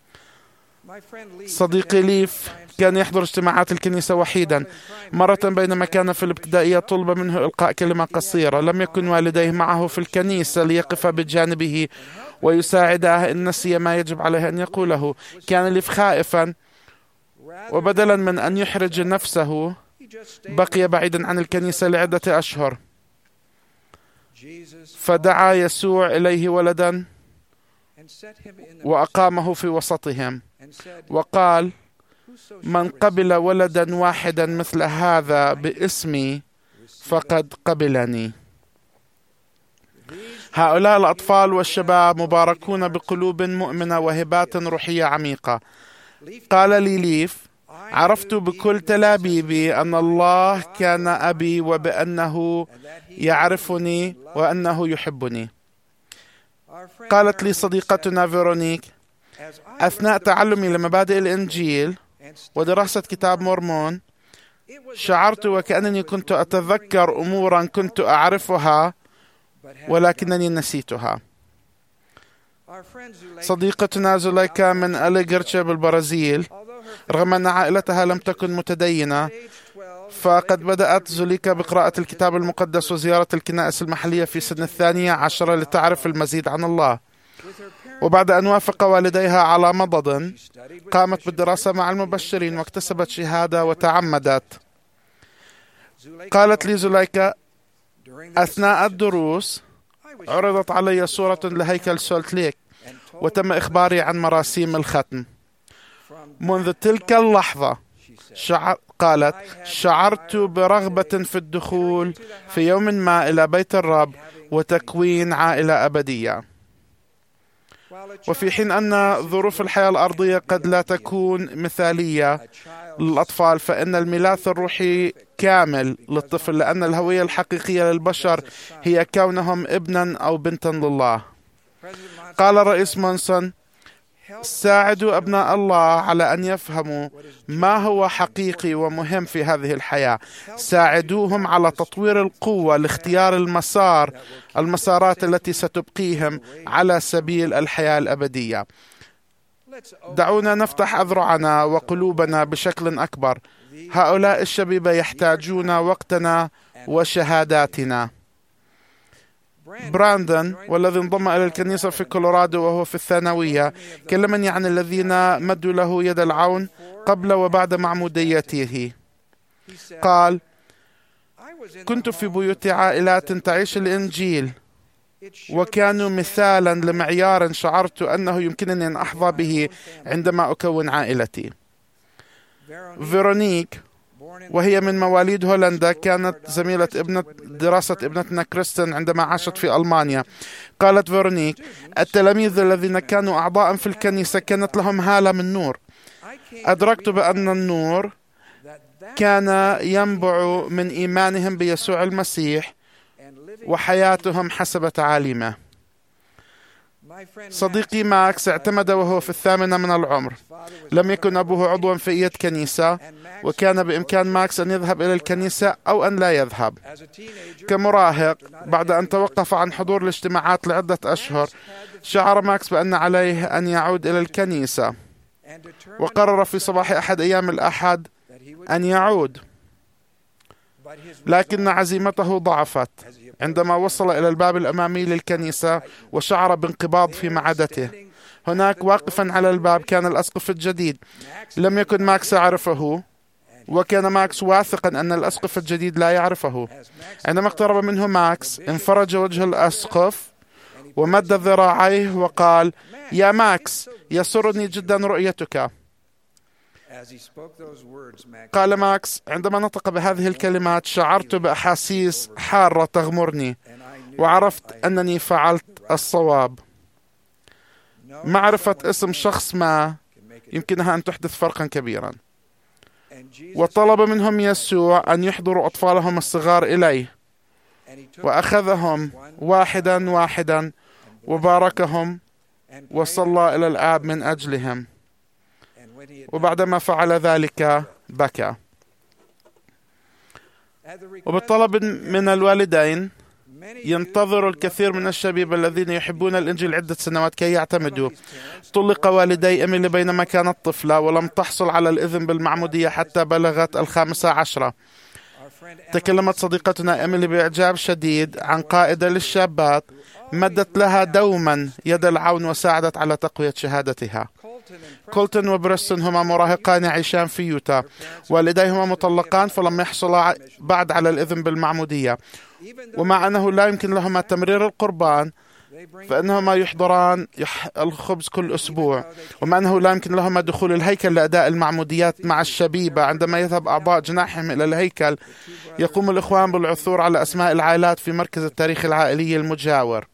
صديقي ليف كان يحضر اجتماعات الكنيسة وحيدا. مرة بينما كان في الابتدائية طلب منه إلقاء كلمة قصيرة. لم يكن والديه معه في الكنيسة ليقف بجانبه ويساعده إن نسي ما يجب عليه أن يقوله. كان ليف خائفا، وبدلا من أن يحرج نفسه بقي بعيدا عن الكنيسة لعدة أشهر. فدعا يسوع إليه ولدا وأقامه في وسطهم، وقال: من قبل ولدا واحدا مثل هذا باسمي فقد قبلني. هؤلاء الأطفال والشباب مباركون بقلوب مؤمنة وهبات روحية عميقة. قال لي ليف: عرفت بكل تلابيبي أن الله كان أبي، وبأنه يعرفني وأنه يحبني. قالت لي صديقتنا فيرونيك: أثناء تعلمي لمبادئ الإنجيل ودراسة كتاب مورمون، شعرت وكأنني كنت أتذكر أمورا كنت أعرفها ولكنني نسيتها. صديقتنا زوليكا من أليغرتشا بالبرازيل، رغم أن عائلتها لم تكن متدينة، فقد بدأت زوليكا بقراءة الكتاب المقدس وزيارة الكنائس المحلية في سن الثانية عشرة لتعرف المزيد عن الله. وبعد أن وافق والديها على مضض قامت بالدراسة مع المبشرين واكتسبت شهادة وتعمدت. قالت لي زوليكا: أثناء الدروس عرضت علي صورة لهيكل سولت ليك وتم إخباري عن مراسيم الختم. منذ تلك اللحظة شعر قالت شعرت برغبة في الدخول في يوم ما إلى بيت الرب وتكوين عائلة أبدية. وفي حين أن ظروف الحياة الأرضية قد لا تكون مثالية للأطفال، فإن الميراث الروحي كامل للطفل، لأن الهوية الحقيقية للبشر هي كونهم ابنا أو بنتا لله. قال الرئيس مونسون: ساعدوا أبناء الله على أن يفهموا ما هو حقيقي ومهم في هذه الحياة. ساعدوهم على تطوير القوة لاختيار المسار المسارات التي ستبقيهم على سبيل الحياة الأبدية. دعونا نفتح أذرعنا وقلوبنا بشكل أكبر. هؤلاء الشبيبة يحتاجون وقتنا وشهاداتنا. براندون، والذي انضم إلى الكنيسة في كولورادو وهو في الثانوية، كلمني عن الذين مدوا له يد العون قبل وبعد معموديته. قال: كنت في بيوت عائلات تعيش الإنجيل، وكانوا مثالا لمعيار شعرت أنه يمكنني أن أحظى به عندما أكون عائلتي. فيرونيك، وهي من مواليد هولندا، كانت زميلة ابنة دراسة ابنتنا كريستين عندما عاشت في ألمانيا. قالت فيرونيك: التلاميذ الذين كانوا أعضاء في الكنيسة كانت لهم هالة من نور. أدركت بأن النور كان ينبع من إيمانهم بيسوع المسيح وحياتهم حسب تعاليمه. صديقي ماكس اعتمد وهو في الثامنة من العمر. لم يكن أبوه عضوا في أي كنيسة، وكان بإمكان ماكس أن يذهب إلى الكنيسة أو أن لا يذهب. كمراهق، بعد أن توقف عن حضور الاجتماعات لعدة أشهر، شعر ماكس بأن عليه أن يعود إلى الكنيسة، وقرر في صباح أحد أيام الأحد أن يعود. لكن عزيمته ضعفت عندما وصل إلى الباب الأمامي للكنيسة وشعر بانقباض في معدته. هناك واقفا على الباب كان الأسقف الجديد. لم يكن ماكس يعرفه، وكان ماكس واثقا أن الأسقف الجديد لا يعرفه. عندما اقترب منه ماكس انفرج وجه الأسقف ومد ذراعيه وقال: يا ماكس، يسرني جدا رؤيتك. قال ماكس: عندما نطق بهذه الكلمات شعرت بأحاسيس حارة تغمرني، وعرفت أنني فعلت الصواب. معرفة اسم شخص ما يمكنها أن تحدث فرقا كبيرا. وطلب منهم يسوع أن يحضروا أطفالهم الصغار إليه، وأخذهم واحدا واحدا وباركهم وصلى إلى الآب من أجلهم. وبعدما فعل ذلك بكى. وبالطلب من الوالدين ينتظر الكثير من الشباب الذين يحبون الإنجيل عدة سنوات كي يعتمدوا. طلق والدي إيميلي بينما كانت طفلة، ولم تحصل على الإذن بالمعمودية حتى بلغت الخامسة عشرة. تكلمت صديقتنا إيميلي بإعجاب شديد عن قائدة للشابات مدت لها دوما يد العون وساعدت على تقوية شهادتها. كولتون وبريستون هما مراهقان يعيشان في يوتا، والديهما مطلقان فلم يحصلا بعد على الإذن بالمعمودية. ومع أنه لا يمكن لهما تمرير القربان، فإنهما يحضران الخبز كل أسبوع. ومع أنه لا يمكن لهما دخول الهيكل لأداء المعموديات مع الشبيبة، عندما يذهب أعضاء جناحهم إلى الهيكل يقوم الإخوان بالعثور على أسماء العائلات في مركز التاريخ العائلي المجاور.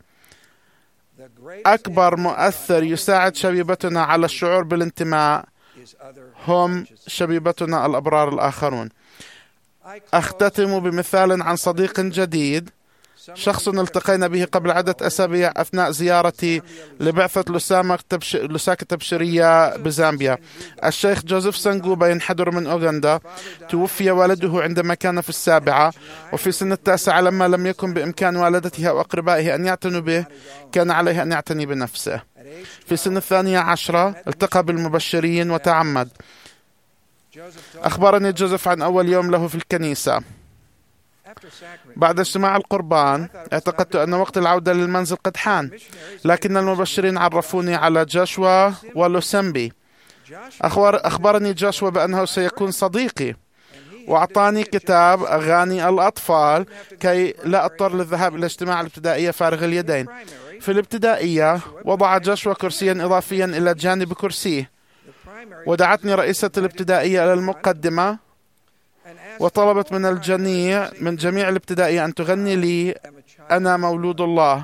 أكبر مؤثر يساعد شبيبتنا على الشعور بالانتماء هم شبيبتنا الأبرار الآخرون. أختتم بمثال عن صديق جديد، شخص التقينا به قبل عدة أسابيع أثناء زيارتي لبعثة لوساكا التبشيرية بزامبيا. الشيخ جوزيف سنغوبا ينحدر من أوغندا. توفي والده عندما كان في السابعة، وفي سن التاسعة لما لم يكن بإمكان والدته أو أقربائه أن يعتنوا به كان عليه أن يعتني بنفسه. في سن الثانية عشرة التقى بالمبشرين وتعمد. أخبرني جوزيف عن أول يوم له في الكنيسة. بعد اجتماع القربان اعتقدت أن وقت العودة للمنزل قد حان، لكن المبشرين عرفوني على جاشوا ولوسمبي. أخبرني جاشوا بأنه سيكون صديقي، وأعطاني كتاب أغاني الأطفال كي لا أضطر للذهاب إلى اجتماع الابتدائية فارغ اليدين. في الابتدائية وضع جاشوا كرسيا إضافيا إلى جانب كرسيه، ودعتني رئيسة الابتدائية إلى المقدمة وطلبت من الجميع من جميع الابتدائية أن تغني لي أنا مولود الله.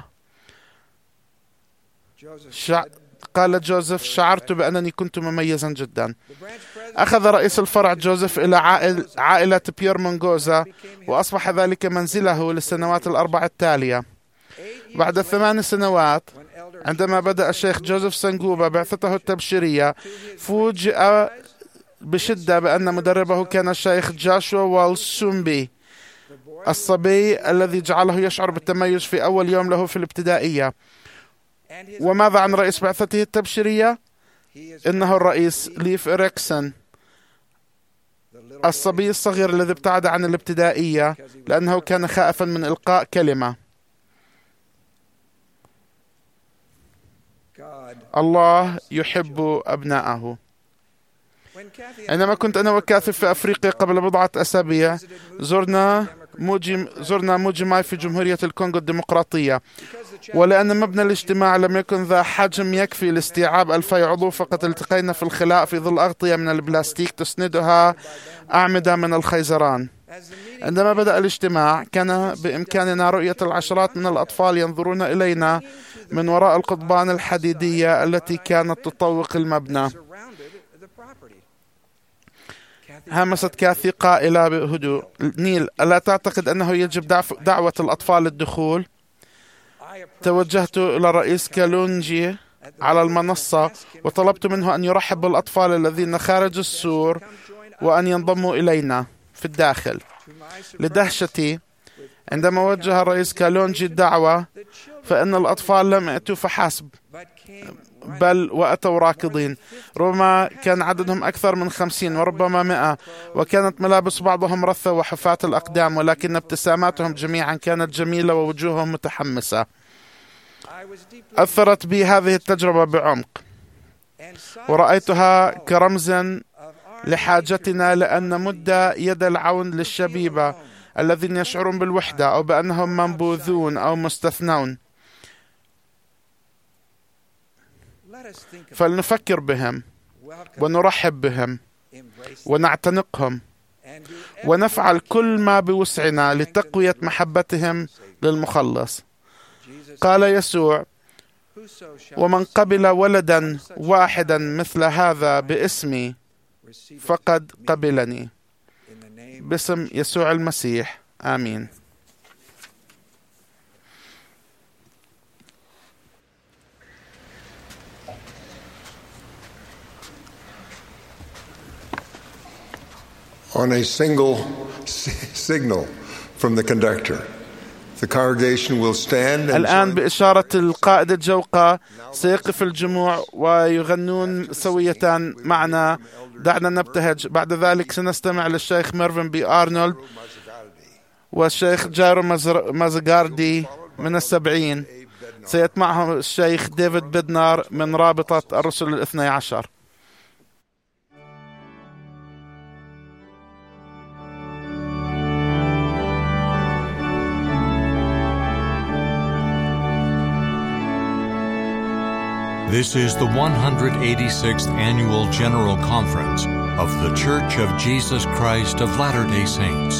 شع... قال جوزيف: شعرت بأنني كنت مميزا جدا. أخذ رئيس الفرع جوزيف إلى عائل... عائلة بيير مونغوزا، وأصبح ذلك منزله للسنوات الأربع التالية. بعد ثمان سنوات عندما بدأ الشيخ جوزيف سنغوبا بعثته التبشيرية، فوجئ بشدة بأن مدربه كان الشيخ جاشوا والسومبي، الصبي الذي جعله يشعر بالتميز في أول يوم له في الابتدائية. وماذا عن رئيس بعثته التبشيرية؟ إنه الرئيس ليف إريكسون، الصبي الصغير الذي ابتعد عن الابتدائية لأنه كان خائفا من إلقاء كلمة. الله يحب أبناءه. عندما كنت أنا وكاثي في أفريقيا قبل بضعة أسابيع، زرنا موجي زرنا موجي ماي في جمهورية الكونغو الديمقراطية، ولأن مبنى الاجتماع لم يكن ذا حجم يكفي لاستيعاب ألفي عضو، فقد التقينا في الخلاء في ظل أغطية من البلاستيك تسندها أعمدة من الخيزران. عندما بدأ الاجتماع كان بإمكاننا رؤية العشرات من الأطفال ينظرون إلينا من وراء القضبان الحديدية التي كانت تطوق المبنى. همست كاثي قائلة بهدوء: نيل، ألا تعتقد أنه يجب دعوة الأطفال للدخول؟ توجهت إلى رئيس كالونجي على المنصة وطلبت منه أن يرحب بالأطفال الذين خارج السور وأن ينضموا إلينا في الداخل. لدهشتي عندما وجه الرئيس كالونجي الدعوة، فإن الأطفال لم يأتوا فحسب، بل وأتوا راكضين. ربما كان عددهم أكثر من خمسين وربما مئة، وكانت ملابس بعضهم رثة وحفاة الأقدام، ولكن ابتساماتهم جميعا كانت جميلة ووجوههم متحمسة. أثرت بي هذه التجربة بعمق، ورأيتها كرمز لحاجتنا لأن نمد يد العون للشبيبة الذين يشعرون بالوحدة أو بأنهم منبوذون أو مستثنون. فلنفكر بهم ونرحب بهم ونعتنقهم ونفعل كل ما بوسعنا لتقوية محبتهم للمخلص. قال يسوع: ومن قبل ولدا واحدا مثل هذا باسمي فقد قبلني. باسم يسوع المسيح، آمين. On a single signal from the conductor, the congregation will stand. الآن بإشارة القائد الجوقة سيقف الجموع ويغنون سوية معنا. دعنا نبتهج. بعد ذلك سنستمع للشيخ ميرفن بي أرنولد والشيخ جايرو مازغاردي من السبعين. سيتبعهم الشيخ ديفيد بدنار من رابطة الرسل الاثني عشر. This is the one hundred eighty-sixth Annual General Conference of The Church of Jesus Christ of Latter-day Saints.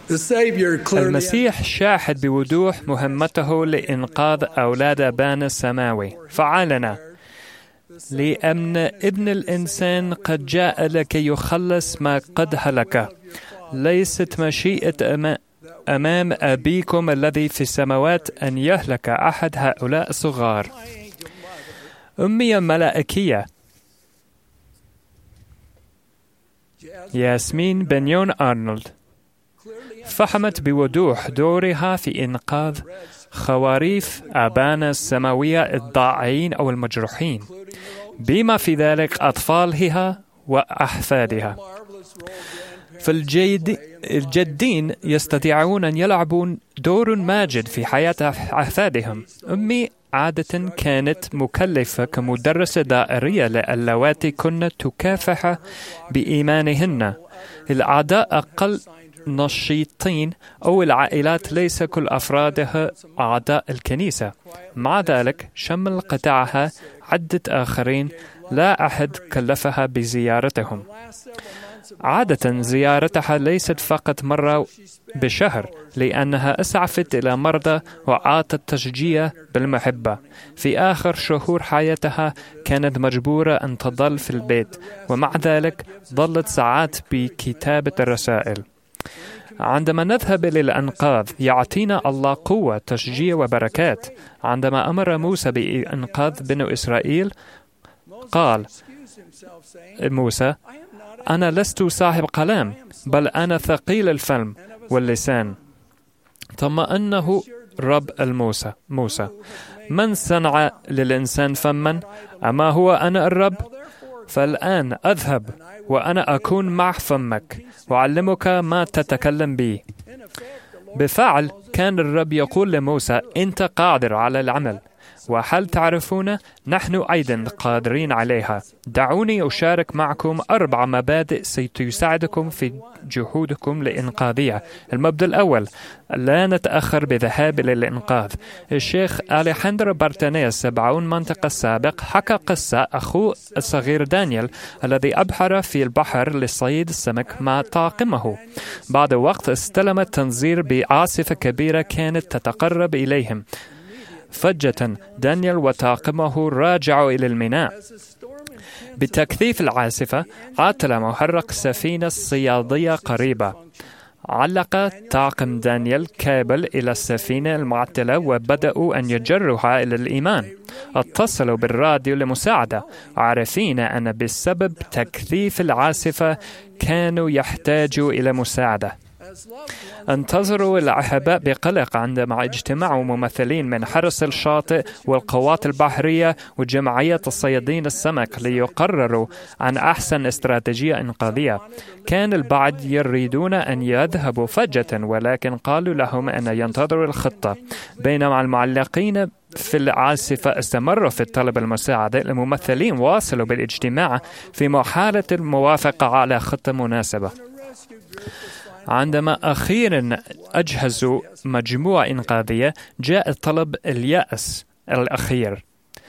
المسيح شاهد بوضوح مهمته لإنقاذ أولاد أبانا السماوي، فعلنا لأن ابن الإنسان قد جاء لكي يخلص ما قد هلك. ليست مشيئة أمام أبيكم الذي في السماوات أن يهلك أحد هؤلاء الصغار. أمي ملائكية ياسمين بنيون أرنولد فهمت بوضوح دورها في إنقاذ خواريف أبانا السماوية الضائعين أو المجروحين، بما في ذلك أطفالها وأحفادها. فالجد الجدين يستطيعون أن يلعبون دور ماجد في حياة أحفادهم. أمي عادة كانت مكلفة كمدرسة دائرية للواتي كن تكافح بإيمانهن. الأعداء أقل نشيطين أو العائلات ليس كل أفرادها أعضاء الكنيسة، مع ذلك شمل قطاعها عدة آخرين لا أحد كلفها بزيارتهم. عادة زيارتها ليست فقط مرة بشهر، لأنها أسعفت إلى مرضى وأعطت تشجيع بالمحبة. في آخر شهور حياتها كانت مجبورة أن تظل في البيت، ومع ذلك ظلت ساعات بكتابة الرسائل. عندما نذهب إلى الإنقاذ يعطينا الله قوة، تشجيع وبركات. عندما أمر موسى بإنقاذ بني إسرائيل قال موسى: أنا لست صاحب كلام، بل أنا ثقيل الفم واللسان. طمأنه رب الموسى موسى: من صنع للإنسان فما؟ أما هو أنا الرب؟ فالآن أذهب وأنا أكون مع فمك وأعلمك ما تتكلم به. بفعل كان الرب يقول لموسى: أنت قادر على العمل، وهل تعرفون نحن أيضا قادرين عليها. دعوني أشارك معكم أربع مبادئ ستساعدكم في جهودكم لإنقاذها. المبدأ الأول: لا نتأخر بذهاب إلى الإنقاذ. الشيخ أليخاندرو بارتانيا السبعون منطقة السابق حكى قصة أخوه الصغير دانيال الذي أبحر في البحر لصيد السمك مع طاقمه. بعد وقت استلم التنظير بعاصفة كبيرة كانت تتقرب إليهم. فجأة دانيال وطاقمه راجعوا إلى الميناء. بتكثيف العاصفة عطل محرك السفينة الصيادية قريبة. علق طاقم دانيال كابل إلى السفينة المعطلة وبدأوا أن يجروها إلى الإيمان. اتصلوا بالراديو لمساعدة، عارفين أن بسبب تكثيف العاصفة كانوا يحتاجوا إلى مساعدة. انتظروا الأحباء بقلق عندما اجتمعوا ممثلين من حرس الشاطئ والقوات البحرية وجمعية الصيادين السمك ليقرروا عن أحسن استراتيجية إنقاذية. كان البعض يريدون أن يذهبوا فجأة، ولكن قالوا لهم أن ينتظروا الخطة. بينما المعلقين في العاصفة استمروا في طلب المساعدة، الممثلين واصلوا بالاجتماع في محاولة الموافقة على خطة مناسبة. عندما أخيرا أجهزوا مجموعة إنقاذية جاء طلب اليأس الأخير.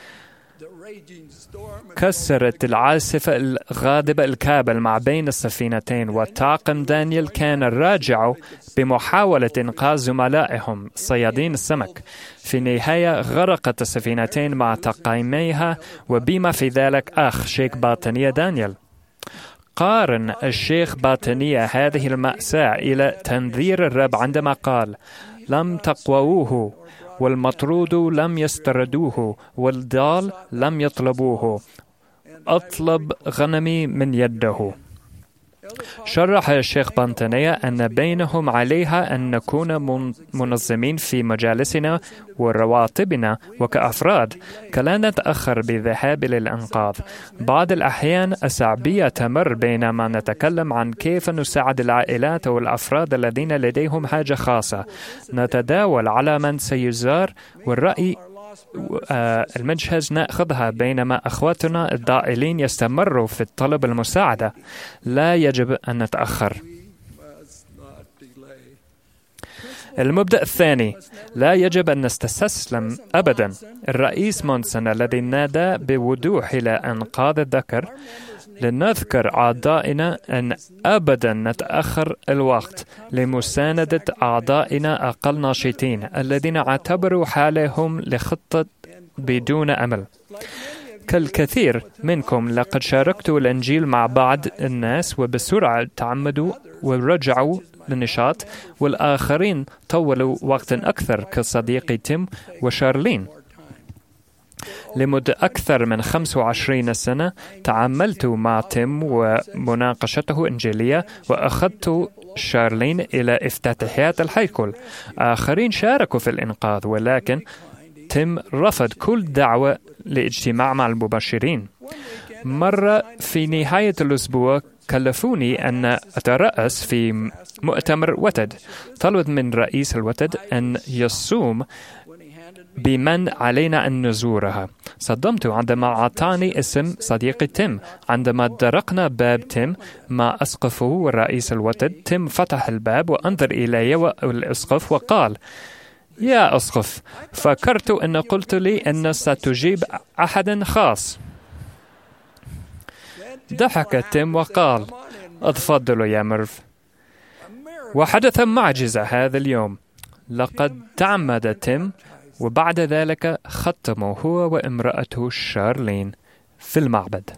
كسرت العاصفة الغاضبة الكابل ما بين السفينتين، وطاقم دانيال كان راجع بمحاولة إنقاذ زملائهم صيادين السمك. في النهاية غرقت السفينتين مع طاقميها، وبما في ذلك أخ شيخ باطنية دانيال. قارن الشيخ باطنية هذه المأساة إلى تنذير الرب عندما قال: لم تقووه، والمطرود لم يستردوه، والضال لم يطلبوه، أطلب غنمي من يده. شرح الشيخ باطنية أن بينهم عليها أن نكون منظمين في مجالسنا ورواتبنا وكأفراد، كلا نتأخر بالذهاب للإنقاذ. بعض الأحيان الصعوبية تمر بينما نتكلم عن كيف نساعد العائلات والأفراد الذين لديهم حاجة خاصة. نتداول على من سيزار، والرأي المنهج نأخذها، بينما أخواتنا الضائلين يستمروا في طلب المساعدة. لا يجب أن نتأخر. المبدأ الثاني: لا يجب أن نستسلم أبدا. الرئيس مونسون الذي نادى بوضوح إلى إنقاذ الذكر لنذكر أعضائنا أن أبدا نتأخر الوقت لمساندة أعضائنا أقل ناشطين الذين اعتبروا حالهم لخطة بدون أمل. كالكثير منكم لقد شاركتوا الإنجيل مع بعض الناس وبسرعة تعمدوا ورجعوا للنشاط، والآخرين طولوا وقتا أكثر كصديقي تيم وشارلين. لمدة أكثر من خمس وعشرين سنة تعاملت مع تيم ومناقشته إنجيلية، وأخذت شارلين إلى افتتاحيات الهيكل. آخرين شاركوا في الإنقاذ، ولكن تيم رفض كل دعوة لاجتماع مع المبشرين. مرة في نهاية الأسبوع كلفوني أن أترأس في مؤتمر وتد. طلبت من رئيس الوتد أن يصوم بمن علينا أن نزورها. صدمت عندما أعطاني اسم صديقي تيم. عندما درقنا باب تيم مع أسقفه ورئيس الوتد، تيم فتح الباب وأنظر إلي والأسقف وقال: يا أسقف، فكرت أن قلت لي أن ستجيب أحد خاص. ضحك تيم وقال: اتفضلوا يا ميرف. وحدث معجزة هذا اليوم. لقد تعمد تيم، وبعد ذلك ختموا هو وامرأته شارلين في المعبد.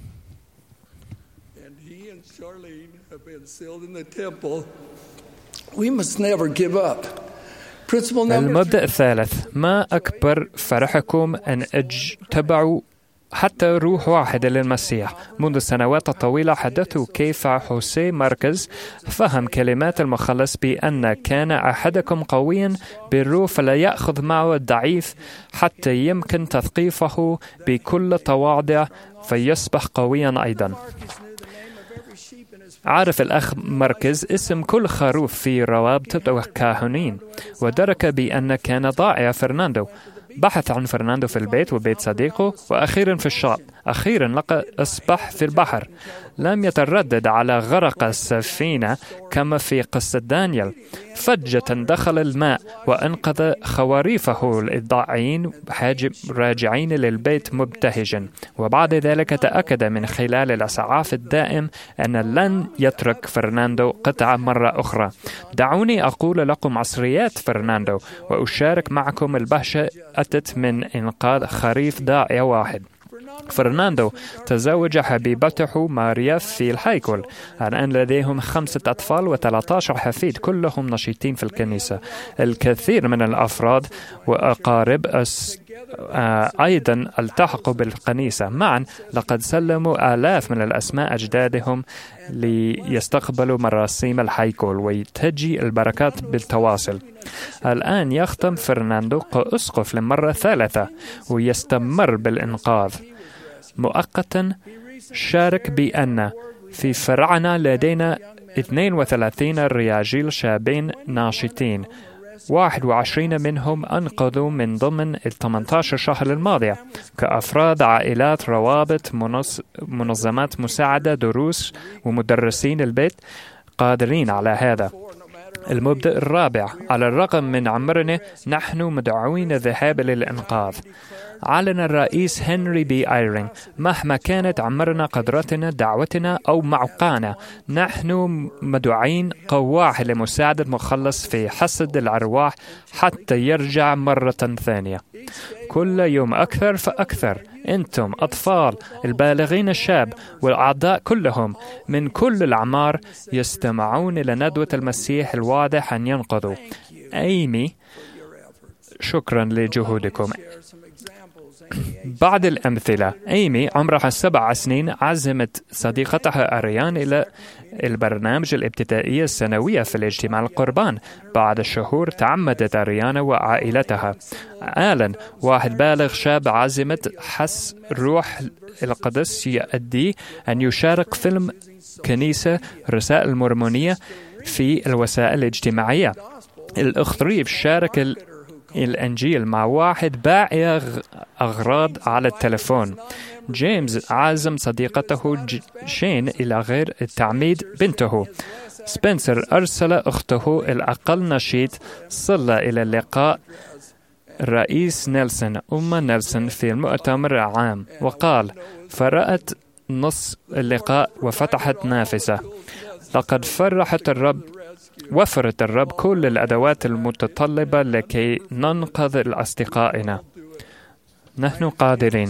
المبدأ الثالث: ما أكبر فرحكم أن اجتمعوا حتى روح واحدة للمسيح. منذ سنوات طويلة حدثوا كيف خوسيه ماركيز فهم كلمات المخلص بأن كان أحدكم قويا بالروح فلا يأخذ معه الضعيف حتى يمكن تثقيفه بكل تواضع فيصبح قويا أيضا. عرف الأخ ماركيز اسم كل خروف في روابط الكاهنين، ودرك بأن كان ضائع فرناندو. بحث عن فرناندو في البيت وبيت صديقه، وأخيرا في الشاطئ. أخيرا لقى أصبح في البحر. لم يتردد على غرق السفينة كما في قصة دانيال. فجأة دخل الماء وأنقذ خواريفه الضائعين راجعين للبيت مبتهجا. وبعد ذلك تأكد من خلال الإسعاف الدائم أن لن يترك فرناندو قطعة مرة أخرى. دعوني أقول لكم عصريات فرناندو، وأشارك معكم البهجة أتت من إنقاذ خريف ضائع واحد. فرناندو تزوج حبيبته ماريا في الهيكل. الآن لديهم خمسة أطفال وثلاثة عشر حفيد، كلهم نشيطين في الكنيسة. الكثير من الأفراد وأقارب أس... آه أيضا التحقوا بالكنيسة معا. لقد سلموا آلاف من الأسماء أجدادهم ليستقبلوا مراسيم الهيكل، وتجي البركات بالتواصل. الآن يختم فرناندو كأسقف للمرة الثالثة ويستمر بالإنقاذ. مؤقتا شارك بأن في فرعنا لدينا اثنين وثلاثين رياجيل شابين ناشطين، واحد وعشرين منهم أنقذوا من ضمن الثمانية عشر شهر الماضية كأفراد عائلات روابط منظمات مساعدة دروس ومدرسين البيت قادرين على هذا. المبدأ الرابع: على الرغم من عمرنا نحن مدعوين الذهاب للإنقاذ. أعلن الرئيس هنري بي آيرينغ: مهما كانت عمرنا، قدرتنا، دعوتنا أو موقعنا، نحن مدعوين قواح لمساعدة مخلص في حصد الأرواح حتى يرجع مرة ثانية. كل يوم أكثر فأكثر. أنتم أطفال، البالغين، الشاب والأعضاء كلهم من كل الأعمار يستمعون إلى ندوة المسيح الواضح أن ينقذوا. أيمي، شكرا لجهودكم. بعض الأمثلة: أيمي عمرها سبع سنين عزمت صديقتها أريان إلى البرنامج الابتدائي السنوية في الاجتماع القربان. بعد شهور تعمدت أريانا وعائلتها. آلن، واحد بالغ شاب، عزمت حس روح القدس يؤدي أن يشارك فيلم كنيسة رسائل المورمونية في الوسائل الاجتماعية. الأخت ريف شارك ال الإنجيل مع واحد بائع أغراض على التلفون. جيمس عازم صديقته شين إلى غير التعميد بنته. سبنسر أرسل أخته الأقل نشيط صلة إلى اللقاء الرئيس نيلسون أم نيلسون في المؤتمر العام، وقال: فرأت نص اللقاء وفتحت نافذة. لقد فرحت الرب وفرت الرب كل الأدوات المتطلبة لكي ننقذ أصدقائنا. نحن قادرين.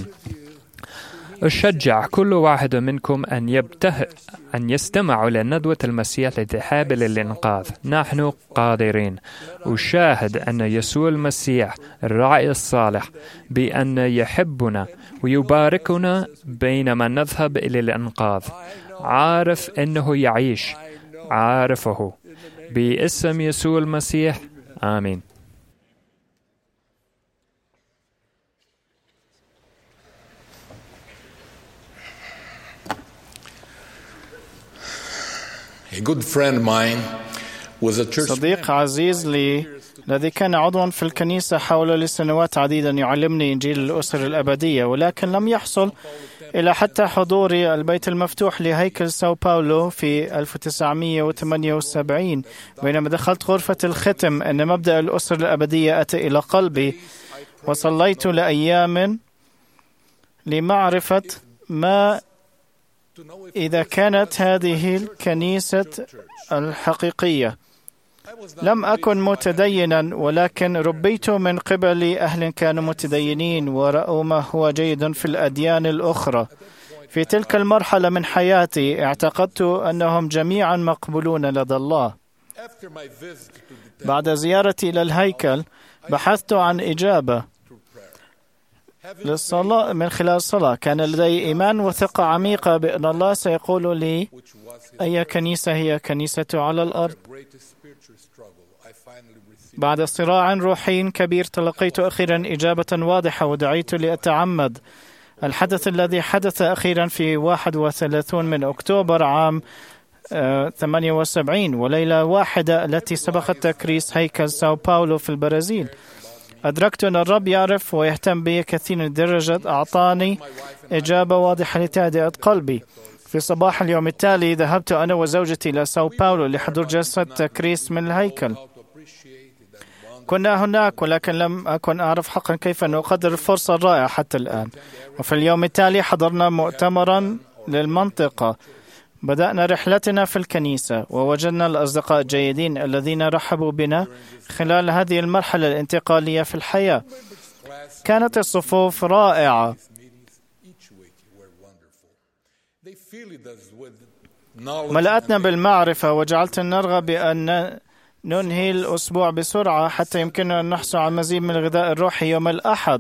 أشجع كل واحد منكم أن يبته أن يستمعوا لندوة المسيح للذهاب للإنقاذ. نحن قادرين. أشاهد أن يسوع المسيح الراعي الصالح بأن يحبنا ويباركنا بينما نذهب إلى الإنقاذ. عارف أنه يعيش. عارفه. باسم يسوع المسيح. آمين. A good friend of mine was a church صديق عزيز لي الذي كان عضوا في الكنيسة حول لسنوات عديدة يعلمني إنجيل الأسر الأبدية، ولكن لم يحصل إلى حتى حضوري البيت المفتوح لهيكل ساو باولو في ألف وتسعمائة وثمانية وسبعين. بينما دخلت غرفة الختم أن مبدأ الأسر الأبدية أتى إلى قلبي، وصليت لأيام لمعرفة ما إذا كانت هذه الكنيسة الحقيقية. لم أكن متدينا، ولكن ربيت من قبل أهل كانوا متدينين ورأوا ما هو جيد في الأديان الأخرى. في تلك المرحلة من حياتي اعتقدت أنهم جميعا مقبولون لدى الله. بعد زيارتي إلى الهيكل بحثت عن إجابة للصلاة من خلال الصلاة. كان لدي إيمان وثقة عميقة بأن الله سيقول لي أي كنيسة هي كنيسة على الأرض. بعد صراع روحي كبير تلقيت أخيرا إجابة واضحة ودعيت لأتعمد. الحدث الذي حدث أخيرا في واحد وثلاثين من أكتوبر عام ثمانية وسبعين، وليلة واحدة التي سبقت تكريس هيكل ساو باولو في البرازيل. أدركت أن الرب يعرف ويهتم بي كثيرا لدرجة أعطاني إجابة واضحة لتهدئة قلبي. في صباح اليوم التالي ذهبت أنا وزوجتي إلى ساو باولو لحضور جلسة تكريس من الهيكل. كنا هناك، ولكن لم أكن أعرف حقا كيف نقدر الفرصة الرائعة حتى الآن. وفي اليوم التالي حضرنا مؤتمرا للمنطقة. بدأنا رحلتنا في الكنيسة ووجدنا الأصدقاء الجيدين الذين رحبوا بنا خلال هذه المرحلة الانتقالية في الحياة. كانت الصفوف رائعة. ملأتنا بالمعرفة وجعلتنا نرغب بأن ننهي الأسبوع بسرعة حتى يمكننا أن نحصل على مزيد من الغذاء الروحي يوم الأحد.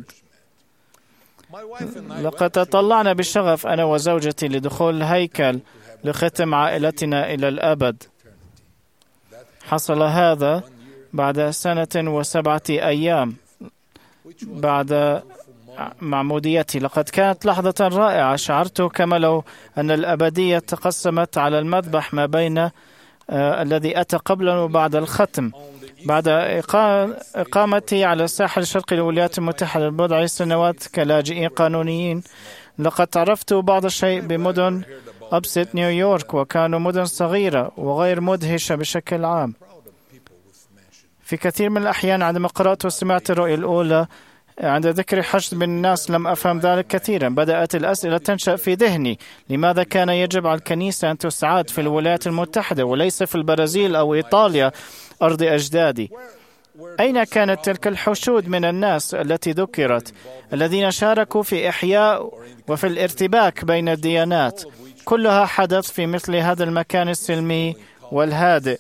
لقد تطلعنا بشغف أنا وزوجتي لدخول الهيكل لختم عائلتنا إلى الأبد. حصل هذا بعد سنة وسبعة أيام بعد معموديتي. لقد كانت لحظة رائعة. شعرت كما لو أن الأبدية تقسمت على المذبح ما بين آه الذي أتى قبل وبعد الختم. بعد إقامتي على الساحل الشرقي للولايات المتحدة لبضع سنوات كلاجئين قانونيين، لقد عرفت بعض الشيء بمدن أبسط نيويورك، وكانوا مدن صغيرة وغير مدهشة بشكل عام. في كثير من الأحيان عندما قرأت وسمعت الرؤية الأولى عند ذكر حشد من الناس لم أفهم ذلك كثيرا. بدأت الأسئلة تنشأ في ذهني: لماذا كان يجب على الكنيسة أن تسعد في الولايات المتحدة وليس في البرازيل أو إيطاليا أرض أجدادي؟ أين كانت تلك الحشود من الناس التي ذكرت الذين شاركوا في إحياء وفي الارتباك بين الديانات؟ كلها حدث في مثل هذا المكان السلمي والهادئ.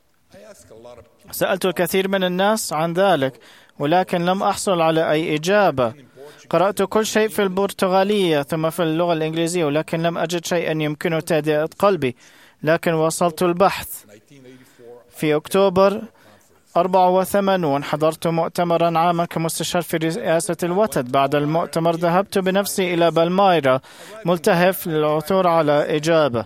سألت الكثير من الناس عن ذلك، ولكن لم أحصل على أي إجابة. قرأت كل شيء في البرتغالية ثم في اللغة الإنجليزية، ولكن لم أجد شيئا يمكن تهدئة قلبي. لكن واصلت البحث. في أكتوبر أربعة وثمانين حضرت مؤتمرا عاما كمستشار في رئاسة الوتد. بعد المؤتمر ذهبت بنفسي إلى بالمايرا ملتهف للعثور على إجابة.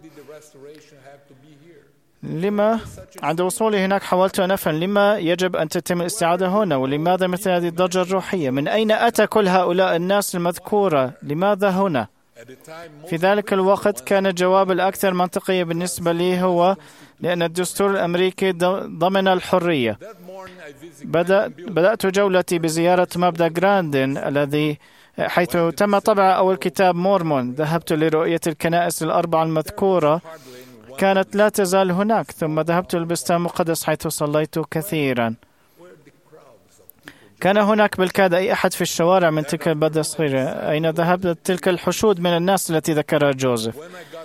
لما عند وصولي هناك حاولت أن أفهم لما يجب أن تتم الاستعادة هنا، ولماذا مثل هذه الضجة الروحية؟ من أين أتى كل هؤلاء الناس المذكورة؟ لماذا هنا؟ في ذلك الوقت كان الجواب الأكثر منطقية بالنسبة لي هو لأن الدستور الأمريكي ضمن الحرية. بدأت جولتي بزيارة مبنى جراندن الذي حيث تم طبع أول كتاب مورمون. ذهبت لرؤية الكنائس الأربعة المذكورة، كانت لا تزال هناك. ثم ذهبت للبستان المقدس حيث صليت كثيرا. كان هناك بالكاد أي أحد في الشوارع من تلك البلدة الصغيرة أين ذهبت تلك الحشود من الناس التي ذكرها جوزيف.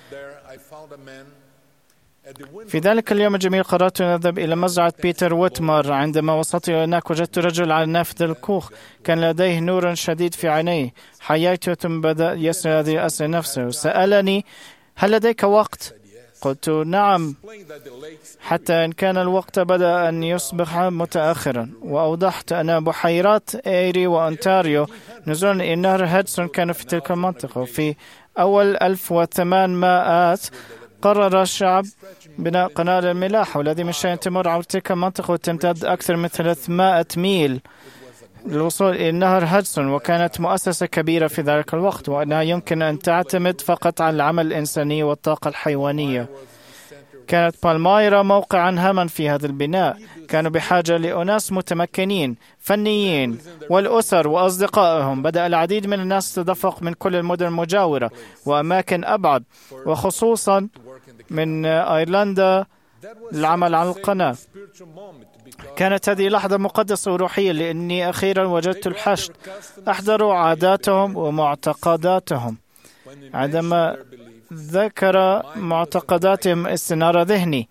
في ذلك اليوم الجميل قررت أن أذهب إلى مزرعة بيتر ويتمر. عندما وصلت إلى هناك وجدت رجل على نافذة الكوخ، كان لديه نور شديد في عينيه. حييته ثم بدأ يسأل هذه الأسئلة نفسه. سألني: هل لديك وقت؟ قلت: نعم، حتى إن كان الوقت بدأ أن يصبح متأخرا. وأوضحت أن بحيرات إيري وأنتاريو نزولا إلى نهر هادسون كانوا في تلك المنطقة. وفي أول ألف وثمانمائة قرر الشعب بناء قناة الملاحة، والذي من شأن تمر عبر تلك المنطقة وتمتد أكثر من ثلاثمائة ميل للوصول إلى نهر هادسون. وكانت مؤسسة كبيرة في ذلك الوقت، وأنها يمكن أن تعتمد فقط على العمل الإنساني والطاقة الحيوانية. كانت بالمايرا موقعا هاما في هذا البناء. كانوا بحاجة لأناس متمكنين فنيين والأسر وأصدقائهم. بدأ العديد من الناس تدفق من كل المدن المجاورة وأماكن أبعد، وخصوصا من أيرلندا للعمل على القناة. كانت هذه لحظة مقدسة وروحية، لأني أخيرا وجدت الحشد أحضروا عاداتهم ومعتقداتهم. عندما ذكر معتقداتهم استنار ذهني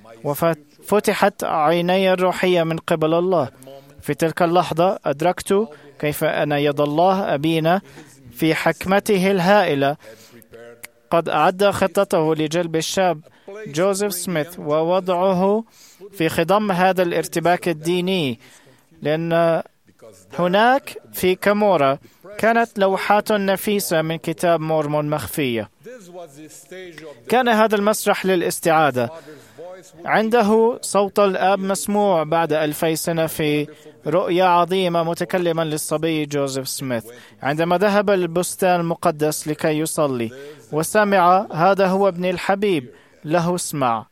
وفتحت عيني الروحية من قبل الله. في تلك اللحظة أدركت كيف أن يد الله أبينا في حكمته الهائلة قد أعد خطته لجلب الشاب جوزيف سميث ووضعه في خضم هذا الارتباك الديني، لأن هناك في كامورا كانت لوحات نفيسة من كتاب مورمون مخفية. كان هذا المسرح للاستعادة. عنده صوت الآب مسموع بعد ألفي سنة في رؤيا عظيمة متكلما للصبي جوزيف سميث عندما ذهب للبستان المقدس لكي يصلي وسمع: هذا هو ابني الحبيب، له اسمع.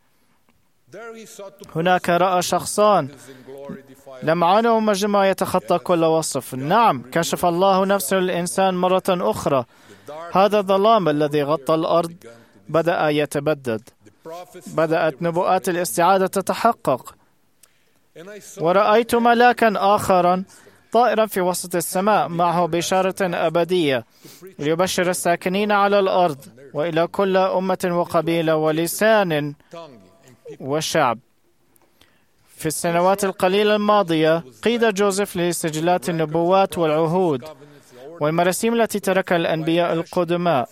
هناك رأى شخصان لمعانه مجمع يتخطى كل وصف. نعم، كشف الله نفسه للإنسان مرة أخرى. هذا الظلام الذي غطى الأرض بدأ يتبدد. بدأت نبوءات الاستعادة تتحقق. ورأيت ملاكا آخرا طائرا في وسط السماء معه بشارة أبدية ليبشر الساكنين على الأرض وإلى كل أمة وقبيلة ولسان وشعب. في السنوات القليلة الماضية قيد جوزيف لسجلات النبوات والعهود والمراسيم التي تركها الأنبياء القدماء.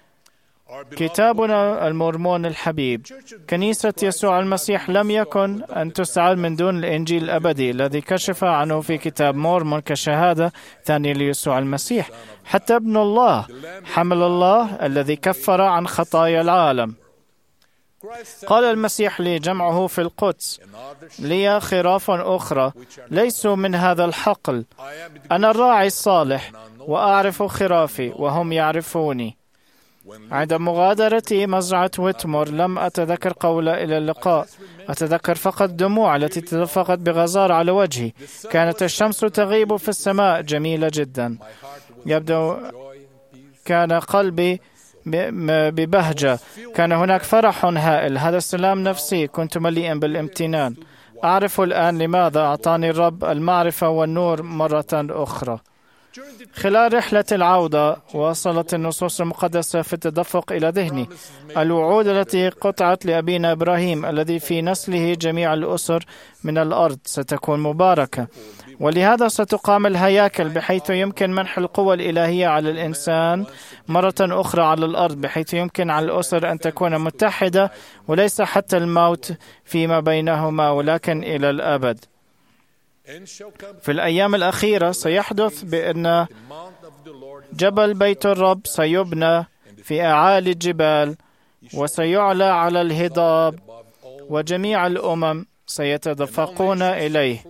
كتابنا المورمون الحبيب، كنيسة يسوع المسيح، لم يكن أن تسعى من دون الإنجيل الأبدي الذي كشف عنه في كتاب مورمون كشهادة ثانية ليسوع المسيح. حتى ابن الله، حمل الله الذي كفر عن خطايا العالم. قال المسيح لجمعه في القدس: لي خراف أخرى ليسوا من هذا الحقل. أنا الراعي الصالح وأعرف خرافي وهم يعرفوني. عند مغادرتي مزرعة ويتمور لم أتذكر قولة إلى اللقاء، أتذكر فقط دموع التي تدفقت بغزارة على وجهي. كانت الشمس تغيب في السماء جميلة جدا. يبدو كان قلبي ببهجة. كان هناك فرح هائل. هذا السلام نفسي. كنت مليئا بالامتنان. أعرف الآن لماذا أعطاني الرب المعرفة والنور مرة أخرى. خلال رحلة العودة وصلت النصوص المقدسة في التدفق إلى ذهني. الوعود التي قطعت لأبينا إبراهيم الذي في نسله جميع الأسر من الأرض ستكون مباركة، ولهذا ستقام الهياكل بحيث يمكن منح القوة الإلهية على الإنسان مرة أخرى على الأرض، بحيث يمكن على الأسر أن تكون متحدة وليس حتى الموت فيما بينهما ولكن إلى الأبد. في الأيام الأخيرة سيحدث بأن جبل بيت الرب سيبنى في أعالي الجبال وسيعلى على الهضاب، وجميع الأمم سيتدفقون إليه.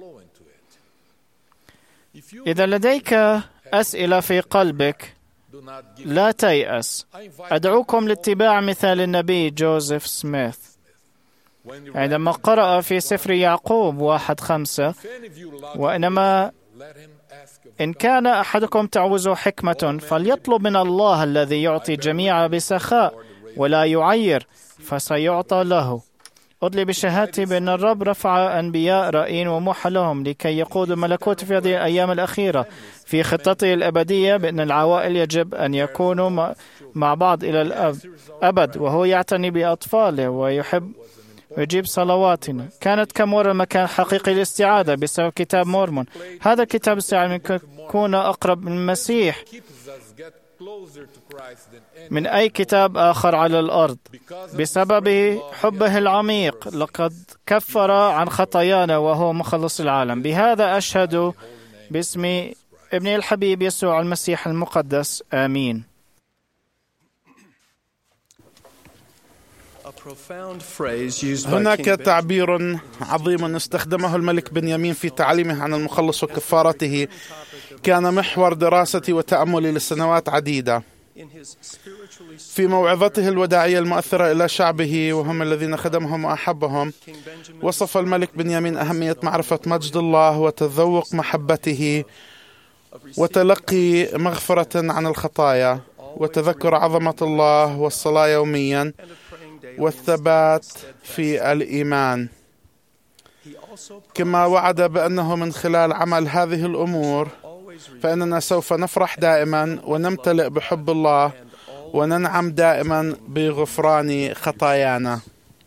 إذا لديك أسئلة في قلبك لا تيأس. أدعوكم لاتباع مثال النبي جوزيف سميث. عندما قرأ في سفر يعقوب واحد خمسة: وإنما إن كان أحدكم تعوزه حكمة فليطلب من الله الذي يعطي جميعا بسخاء ولا يعير فسيعطى له. أدلي بشهادتي بأن الرب رفع أنبياء رائين وموحى لهم لكي يقودوا ملكوت في هذه الأيام الأخيرة في خطته الأبدية، بأن العوائل يجب أن يكونوا مع بعض إلى الأبد، وهو يعتني بأطفاله ويحب ويجيب صلواتنا. كانت كمورة مكان حقيقي للاستعادة بسبب كتاب مورمون. هذا الكتاب استعاد من يكون أقرب من المسيح من أي كتاب آخر على الأرض. بسبب حبه العميق لقد كفر عن خطايانا وهو مخلص العالم. بهذا أشهد باسم ابن الحبيب يسوع المسيح المقدس، آمين. هناك تعبير عظيم استخدمه الملك بنيامين في تعليمه عن المخلص وكفارته، كان محور دراستي وتأملي لسنوات عديدة. في موعظته الوداعية المؤثرة إلى شعبه وهم الذين خدمهم وأحبهم، وصف الملك بنيامين أهمية معرفة مجد الله وتذوق محبته وتلقي مغفرة عن الخطايا وتذكر عظمة الله والصلاة يوميا والثبات في الإيمان. كما وعد بأنه من خلال عمل هذه الأمور فإننا سوف نفرح دائما ونمتلئ بحب الله وننعم دائما بغفران خطايانا.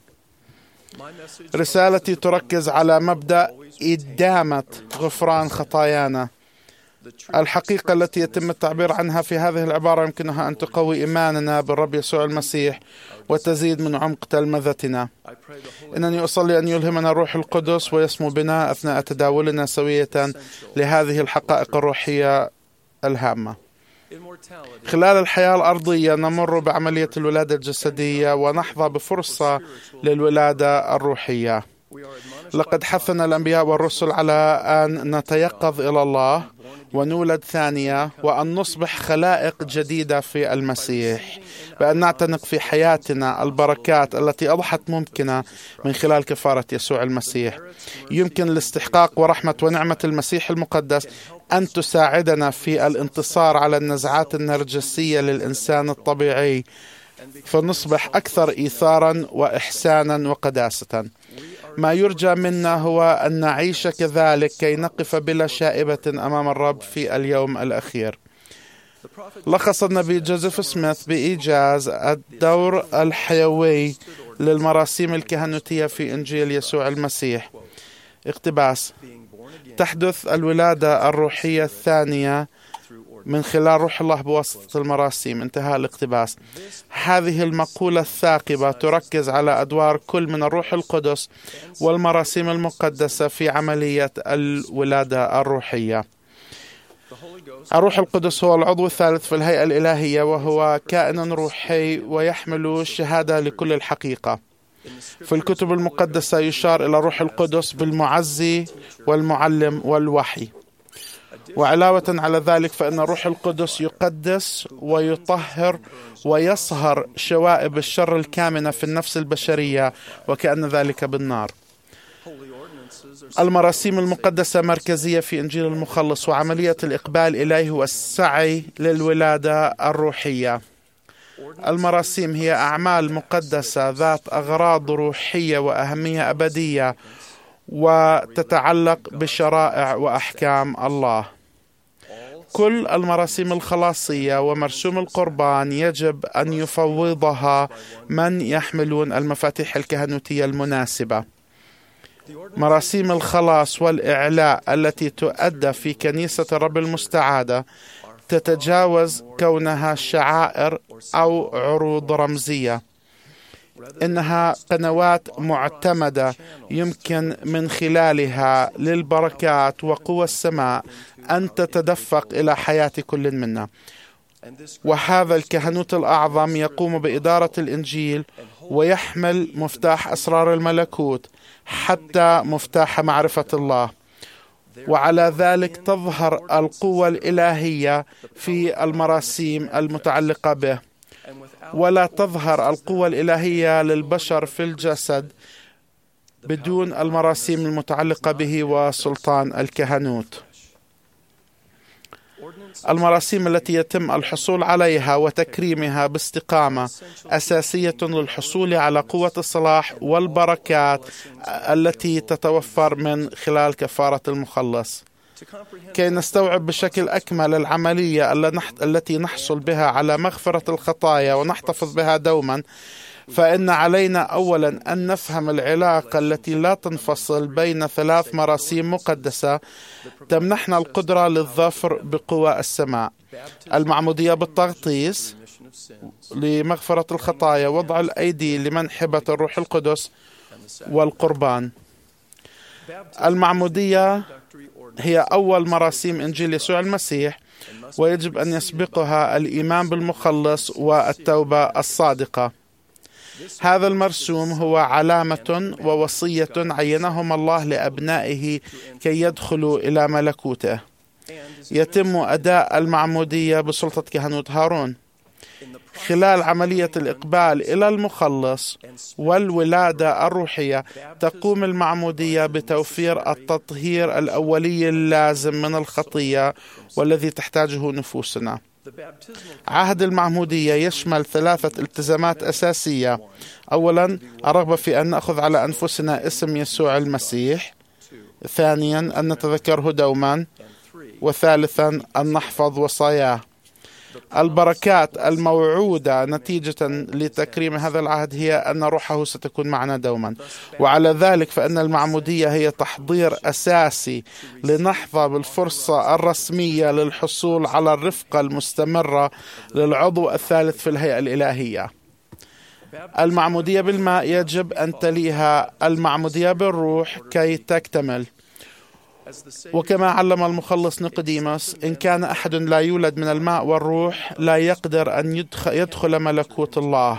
رسالتي تركز على مبدأ إدامة غفران خطايانا. الحقيقة التي يتم التعبير عنها في هذه العبارة يمكنها أن تقوي إيماننا بالرب يسوع المسيح وتزيد من عمق تلمذتنا. إنني أصلي أن يلهمنا الروح القدس ويسمو بنا أثناء تداولنا سوية لهذه الحقائق الروحية الهامة. خلال الحياة الأرضية نمر بعملية الولادة الجسدية ونحظى بفرصة للولادة الروحية. لقد حثنا الأنبياء والرسل على أن نتيقظ إلى الله ونولد ثانية وأن نصبح خلائق جديدة في المسيح، بأن نعتنق في حياتنا البركات التي أضحت ممكنة من خلال كفارة يسوع المسيح. يمكن الاستحقاق ورحمة ونعمة المسيح المقدس أن تساعدنا في الانتصار على النزعات النرجسية للإنسان الطبيعي، فنصبح أكثر إيثارا وإحسانا وقداسة. ما يرجى منا هو أن نعيش كذلك كي نقف بلا شائبة أمام الرب في اليوم الأخير. لخص النبي جوزيف سميث بإيجاز الدور الحيوي للمراسيم الكهنوتية في إنجيل يسوع المسيح. اقتباس: تحدث الولادة الروحية الثانية من خلال روح الله بواسطة المراسيم. انتهى الاقتباس. هذه المقولة الثاقبة تركز على أدوار كل من الروح القدس والمراسيم المقدسة في عملية الولادة الروحية. الروح القدس هو العضو الثالث في الهيئة الإلهية، وهو كائن روحي ويحمل الشهادة لكل الحقيقة. في الكتب المقدسة يشار إلى الروح القدس بالمعزي والمعلم والوحي. وعلاوة على ذلك فإن الروح القدس يقدس ويطهر ويصهر شوائب الشر الكامنة في النفس البشرية وكأن ذلك بالنار. المراسيم المقدسة مركزية في إنجيل المخلص، وعملية الإقبال إليه والسعي للولادة الروحية. المراسيم هي أعمال مقدسة ذات أغراض روحية وأهمية أبدية وتتعلق بشرائع وأحكام الله. كل المراسيم الخلاصية ومرسوم القربان يجب أن يفوضها من يحملون المفاتيح الكهنوتية المناسبة. مراسيم الخلاص والإعلاء التي تؤدى في كنيسة الرب المستعادة تتجاوز كونها شعائر أو عروض رمزية. إنها قنوات معتمدة يمكن من خلالها للبركات وقوى السماء أن تتدفق إلى حياة كل منا. وهذا الكهنوت الأعظم يقوم بإدارة الإنجيل ويحمل مفتاح أسرار الملكوت حتى مفتاح معرفة الله، وعلى ذلك تظهر القوة الإلهية في المراسيم المتعلقة به، ولا تظهر القوة الإلهية للبشر في الجسد بدون المراسيم المتعلقة به وسلطان الكهنوت. المراسيم التي يتم الحصول عليها وتكريمها باستقامة أساسية للحصول على قوة الصلاح والبركات التي تتوفر من خلال كفارة المخلص. كي نستوعب بشكل أكمل العملية التي نحصل بها على مغفرة الخطايا ونحتفظ بها دوما، فإن علينا أولا أن نفهم العلاقة التي لا تنفصل بين ثلاث مراسيم مقدسة تمنحنا القدرة للظفر بقوى السماء: المعمودية بالتغطيس لمغفرة الخطايا، وضع الأيدي لمنحبة الروح القدس، والقربان. المعمودية هي أول مراسيم إنجيل يسوع المسيح، ويجب أن يسبقها الإيمان بالمخلص والتوبة الصادقة. هذا المرسوم هو علامة ووصية عينهما الله لأبنائه كي يدخلوا إلى ملكوته. يتم أداء المعمودية بسلطة كهنوت هارون. خلال عملية الإقبال إلى المخلص والولادة الروحية تقوم المعمودية بتوفير التطهير الأولي اللازم من الخطية والذي تحتاجه نفوسنا. عهد المعمودية يشمل ثلاثة التزامات أساسية: أولا، الرغبة في أن نأخذ على أنفسنا اسم يسوع المسيح. ثانيا، أن نتذكره دوما. وثالثا، أن نحفظ وصاياه. البركات الموعودة نتيجة لتكريم هذا العهد هي أن روحه ستكون معنا دوما، وعلى ذلك فإن المعمودية هي تحضير أساسي لنحظى بالفرصة الرسمية للحصول على الرفقة المستمرة للعضو الثالث في الهيئة الإلهية. المعمودية بالماء يجب أن تليها المعمودية بالروح كي تكتمل. وكما علم المخلص نيقوديموس: إن كان أحد لا يولد من الماء والروح لا يقدر أن يدخل ملكوت الله.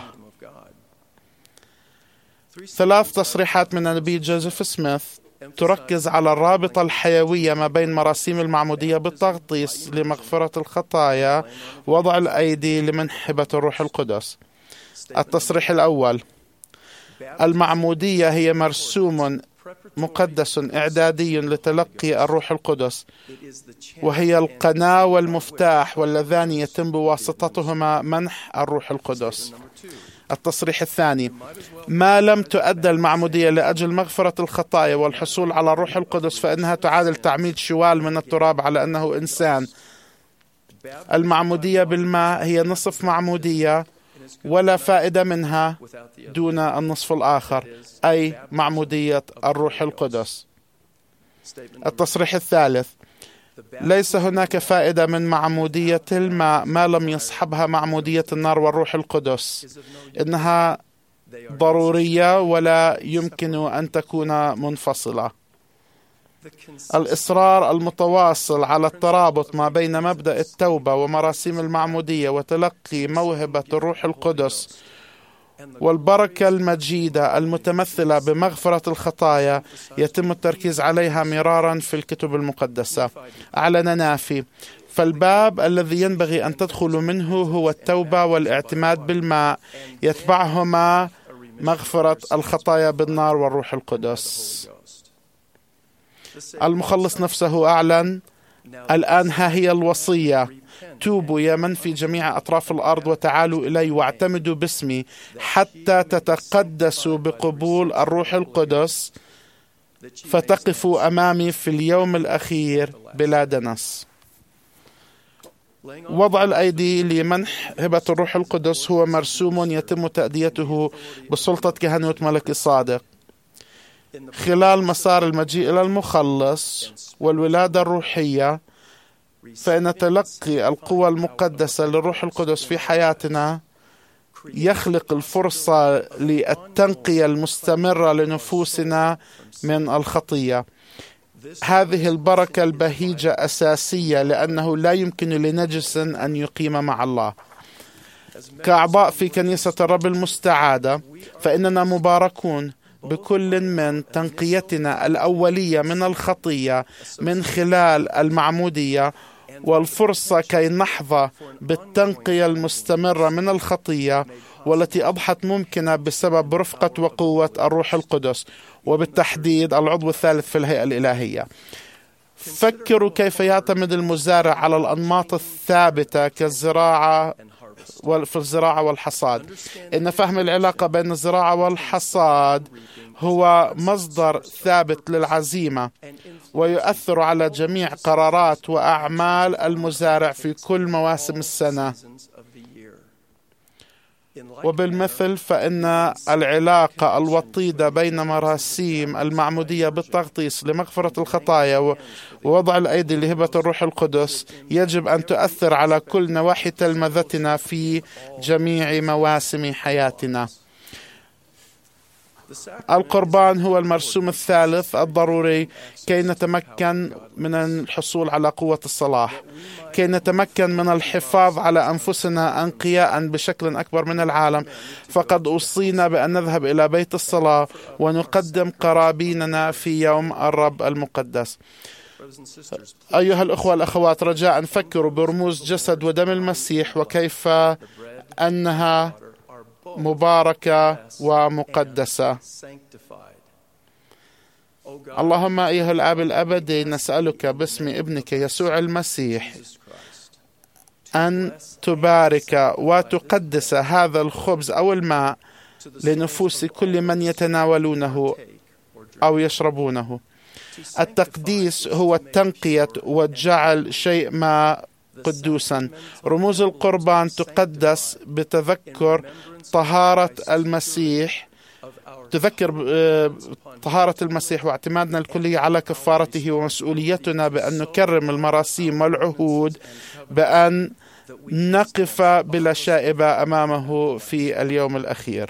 ثلاث تصريحات من النبي جوزيف سميث تركز على الرابطة الحيوية ما بين مراسيم المعمودية بالتغطيس لمغفرة الخطايا، وضع الأيدي لمنحبة الروح القدس. التصريح الأول: المعمودية هي مرسوم مقدس إعدادي لتلقي الروح القدس، وهي القناة والمفتاح واللذان يتم بواسطتهما منح الروح القدس. التصريح الثاني: ما لم تؤدى المعمودية لأجل مغفرة الخطايا والحصول على الروح القدس فإنها تعادل تعميد شوال من التراب على أنه إنسان. المعمودية بالماء هي نصف معمودية ولا فائدة منها دون النصف الآخر، أي معمودية الروح القدس. التصريح الثالث: ليس هناك فائدة من معمودية الماء ما لم يصحبها معمودية النار والروح القدس. إنها ضرورية ولا يمكن أن تكون منفصلة. الإصرار المتواصل على الترابط ما بين مبدأ التوبة ومراسيم المعمودية وتلقي موهبة الروح القدس والبركة المجيدة المتمثلة بمغفرة الخطايا يتم التركيز عليها مرارا في الكتب المقدسة. أعلن نافي: فالباب الذي ينبغي أن تدخل منه هو التوبة والاعتماد بالماء، يتبعهما مغفرة الخطايا بالنار والروح القدس. المخلص نفسه أعلن: الآن ها هي الوصية، توبوا يا من في جميع أطراف الأرض وتعالوا إلي واعتمدوا باسمي حتى تتقدسوا بقبول الروح القدس فتقفوا أمامي في اليوم الأخير بلا دنس. وضع الأيدي لمنح هبة الروح القدس هو مرسوم يتم تأديته بسلطة كهنوت ملكي صادق. خلال مسار المجيء إلى المخلص والولادة الروحية، فإن تلقي القوى المقدسة للروح القدس في حياتنا يخلق الفرصة للتنقية المستمرة لنفوسنا من الخطية. هذه البركة البهيجة أساسية لأنه لا يمكن لنجس أن يقيم مع الله. كأعضاء في كنيسة الرب المستعادة فإننا مباركون بكل من تنقيتنا الأولية من الخطية من خلال المعمودية والفرصة كي نحظى بالتنقية المستمرة من الخطية والتي أضحت ممكنة بسبب رفقة وقوة الروح القدس، وبالتحديد العضو الثالث في الهيئة الإلهية. فكروا كيف يعتمد المزارع على الأنماط الثابتة كالزراعة في الزراعة والحصاد. إن فهم العلاقة بين الزراعة والحصاد هو مصدر ثابت للعزيمة ويؤثر على جميع قرارات وأعمال المزارع في كل مواسم السنة. وبالمثل فإن العلاقة الوطيدة بين مراسيم المعمودية بالتغطيس لمغفرة الخطايا ووضع الأيدي لهبة الروح القدس يجب أن تؤثر على كل نواحي تلمذتنا في جميع مواسم حياتنا. القربان هو المرسوم الثالث الضروري كي نتمكن من الحصول على قوة الصلاح، كي نتمكن من الحفاظ على أنفسنا أنقياء بشكل أكبر من العالم. فقد أوصينا بأن نذهب إلى بيت الصلاة ونقدم قرابيننا في يوم الرب المقدس. أيها الأخوة والأخوات، رجاء فكروا برموز جسد ودم المسيح وكيف أنها مباركة ومقدسة. اللهم أيها الآب الأبدي، نسألك باسم ابنك يسوع المسيح أن تبارك وتقدس هذا الخبز أو الماء لنفوس كل من يتناولونه أو يشربونه. التقديس هو التنقية وجعل شيء ما قدوسا. رموز القربان تقدس بتذكر طهارة المسيح، تذكر طهارة المسيح واعتمادنا الكلي على كفارته، ومسؤوليتنا بأن نكرم المراسيم والعهود بأن نقف بلا شائبة أمامه في اليوم الأخير.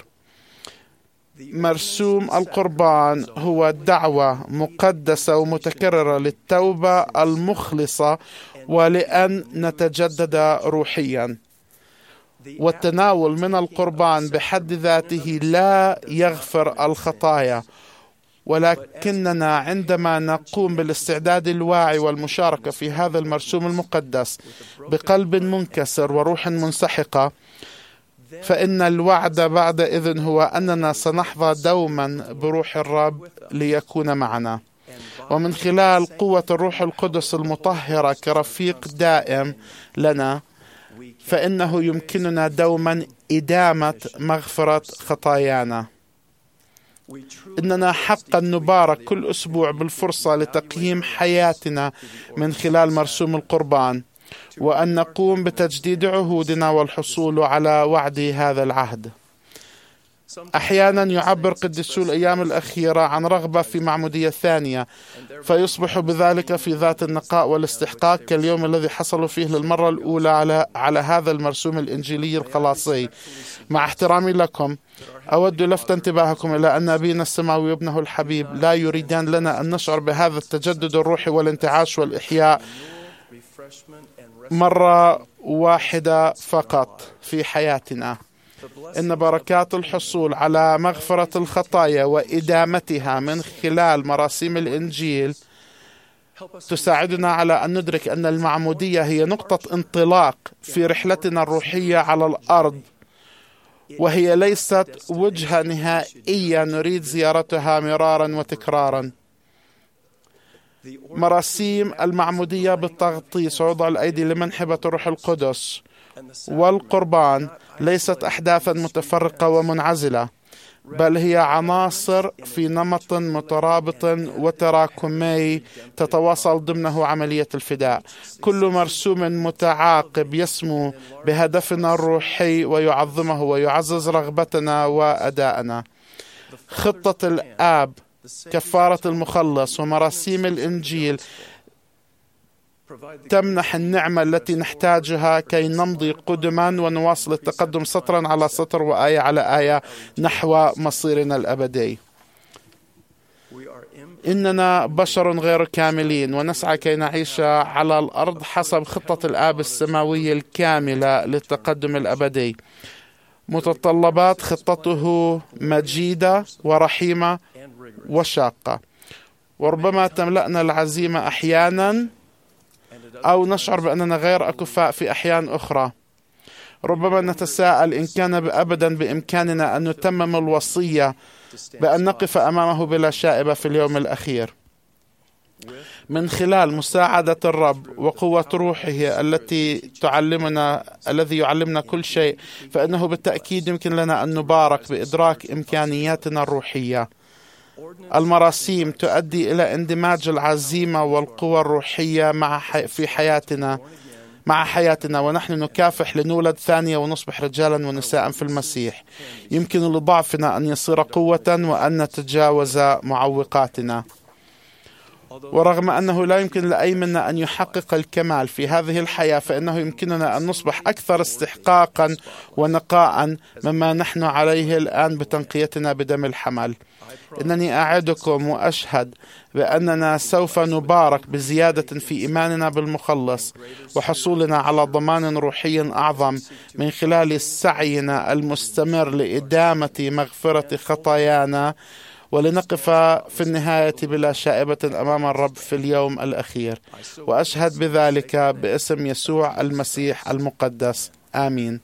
مرسوم القربان هو دعوة مقدسة ومتكررة للتوبة المخلصة ولأن نتجدد روحيا. والتناول من القربان بحد ذاته لا يغفر الخطايا، ولكننا عندما نقوم بالاستعداد الواعي والمشاركة في هذا المرسوم المقدس بقلب منكسر وروح منسحقة، فإن الوعد بعد إذن هو أننا سنحظى دوما بروح الرب ليكون معنا. ومن خلال قوة الروح القدس المطهرة كرفيق دائم لنا، فإنه يمكننا دوما إدامة مغفرة خطايانا. إننا حقا نبارك كل أسبوع بالفرصة لتقييم حياتنا من خلال مرسوم القربان، وأن نقوم بتجديد عهودنا والحصول على وعد هذا العهد. أحيانا يعبر قديسو الأيام الأخيرة عن رغبة في معمودية ثانية، فيصبح بذلك في ذات النقاء والاستحقاق كاليوم الذي حصلوا فيه للمرة الأولى على على هذا المرسوم الإنجيلي الخلاصي. مع احترامي لكم، أود لفت انتباهكم إلى أن أبينا السماوي وابنه الحبيب لا يريدان لنا أن نشعر بهذا التجدد الروحي والانتعاش والإحياء مرة واحدة فقط في حياتنا. إن بركات الحصول على مغفرة الخطايا وإدامتها من خلال مراسيم الإنجيل تساعدنا على أن ندرك أن المعمودية هي نقطة انطلاق في رحلتنا الروحية على الأرض، وهي ليست وجهة نهائية نريد زيارتها مرارا وتكرارا. مراسيم المعمودية بالتغطيس ووضع الأيدي لمنحبة الروح القدس والقربان ليست أحداثا متفرقة ومنعزلة، بل هي عناصر في نمط مترابط وتراكمي تتواصل ضمنه عملية الفداء. كل مرسوم متعاقب يسمو بهدفنا الروحي ويعظمه ويعزز رغبتنا وأداءنا. خطة الآب، كفارة المخلص، ومراسيم الإنجيل تمنح النعمة التي نحتاجها كي نمضي قدما ونواصل التقدم سطرا على سطر وآية على آية نحو مصيرنا الأبدي. إننا بشر غير كاملين ونسعى كي نعيش على الأرض حسب خطة الآب السماوية الكاملة للتقدم الأبدي. متطلبات خطته مجيدة ورحيمة وشاقة، وربما تملأنا العزيمة أحيانا أو نشعر بأننا غير أكفاء في أحيان أخرى. ربما نتساءل إن كان أبدا بإمكاننا أن نتمم الوصية بأن نقف أمامه بلا شائبة في اليوم الأخير. من خلال مساعدة الرب وقوة روحه التي تعلمنا الذي يعلمنا كل شيء، فإنه بالتأكيد يمكن لنا أن نبارك بإدراك إمكانياتنا الروحية. المراسيم تؤدي إلى اندماج العزيمة والقوة الروحية مع حي... في حياتنا مع حياتنا ونحن نكافح لنولد ثانية ونصبح رجالا ونساء في المسيح. يمكن لضعفنا أن يصير قوة وأن نتجاوز معوقاتنا. ورغم أنه لا يمكن لأي منا أن يحقق الكمال في هذه الحياة، فإنه يمكننا أن نصبح أكثر استحقاقا ونقاء مما نحن عليه الآن بتنقيتنا بدم الحمل. إنني أعدكم وأشهد بأننا سوف نبارك بزيادة في إيماننا بالمخلص وحصولنا على ضمان روحي أعظم من خلال سعينا المستمر لإدامة مغفرة خطايانا، ولنقف في النهاية بلا شائبة أمام الرب في اليوم الأخير. وأشهد بذلك باسم يسوع المسيح المقدس. آمين.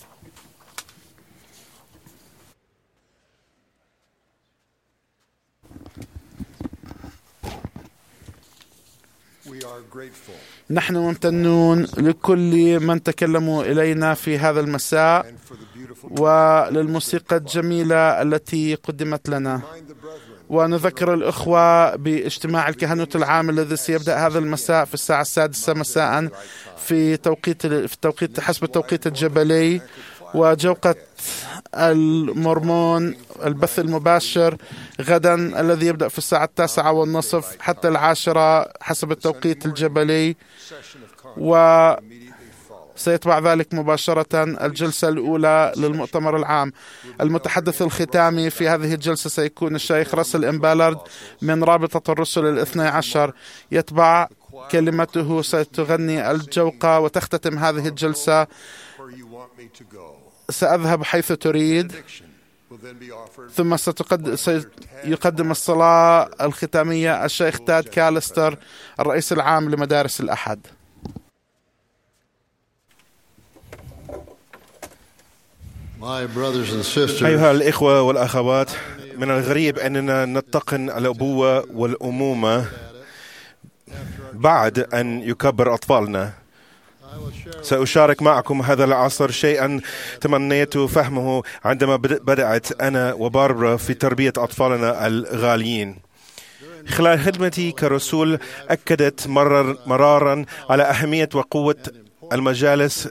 نحن ممتنون لكل من تكلموا إلينا في هذا المساء وللموسيقى الجميلة التي قدمت لنا. ونذكر الأخوة باجتماع الكهنوت العام الذي سيبدأ هذا المساء في الساعة السادسة مساء في توقيت في توقيت حسب التوقيت الجبلي، وجوقة المورمون البث المباشر غدا الذي يبدأ في الساعة التاسعة والنصف حتى العاشرة حسب التوقيت الجبلي، وسيتبع ذلك مباشرة الجلسة الأولى للمؤتمر العام. المتحدث الختامي في هذه الجلسة سيكون الشيخ راسل إمبالارد من رابطة الرسل الاثني عشر. يتبع كلمته ستغني الجوقة وتختتم هذه الجلسة سأذهب حيث تريد، ثم ستقد... سيقدم الصلاة الختامية الشيخ تاد كالستر الرئيس العام لمدارس الأحد. أيها الإخوة والأخوات، من الغريب أننا نتقن الأبوة والأمومة بعد أن يكبر أطفالنا. سأشارك معكم هذا العصر شيئا تمنيت فهمه عندما بدأت أنا وباربرا في تربية أطفالنا الغاليين. خلال خدمتي كرسول أكدت مرر مرارا على أهمية وقوة المجالس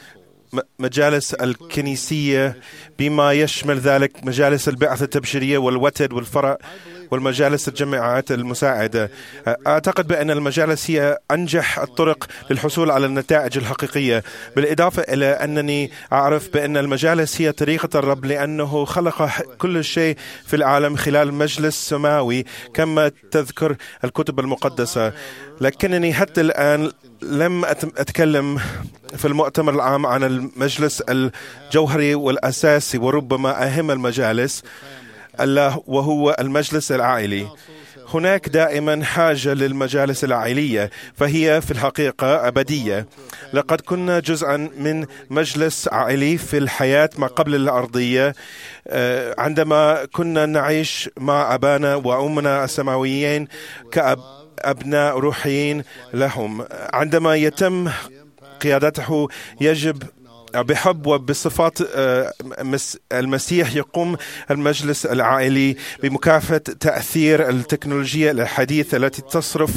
مجالس الكنيسية بما يشمل ذلك مجالس البعثة التبشيرية والوتد والفرع والمجالس الجامعات المساعدة. أعتقد بأن المجالس هي أنجح الطرق للحصول على النتائج الحقيقية، بالإضافة إلى أنني أعرف بأن المجالس هي طريقة الرب، لأنه خلق كل شيء في العالم خلال مجلس سماوي كما تذكر الكتب المقدسة. لكنني حتى الآن لم أتكلم في المؤتمر العام عن المجلس الجوهري والأساسي وربما أهم المجالس، ألا وهو المجلس العائلي. هناك دائما حاجة للمجالس العائلية، فهي في الحقيقة أبدية. لقد كنا جزءا من مجلس عائلي في الحياة ما قبل الأرضية، عندما كنا نعيش مع أبانا وأمنا السماويين كأبناء روحيين لهم. عندما يتم قيادته يجب بحب وبصفات المسيح يقوم المجلس العائلي بمكافحة تأثير التكنولوجيا الحديثة التي تصرف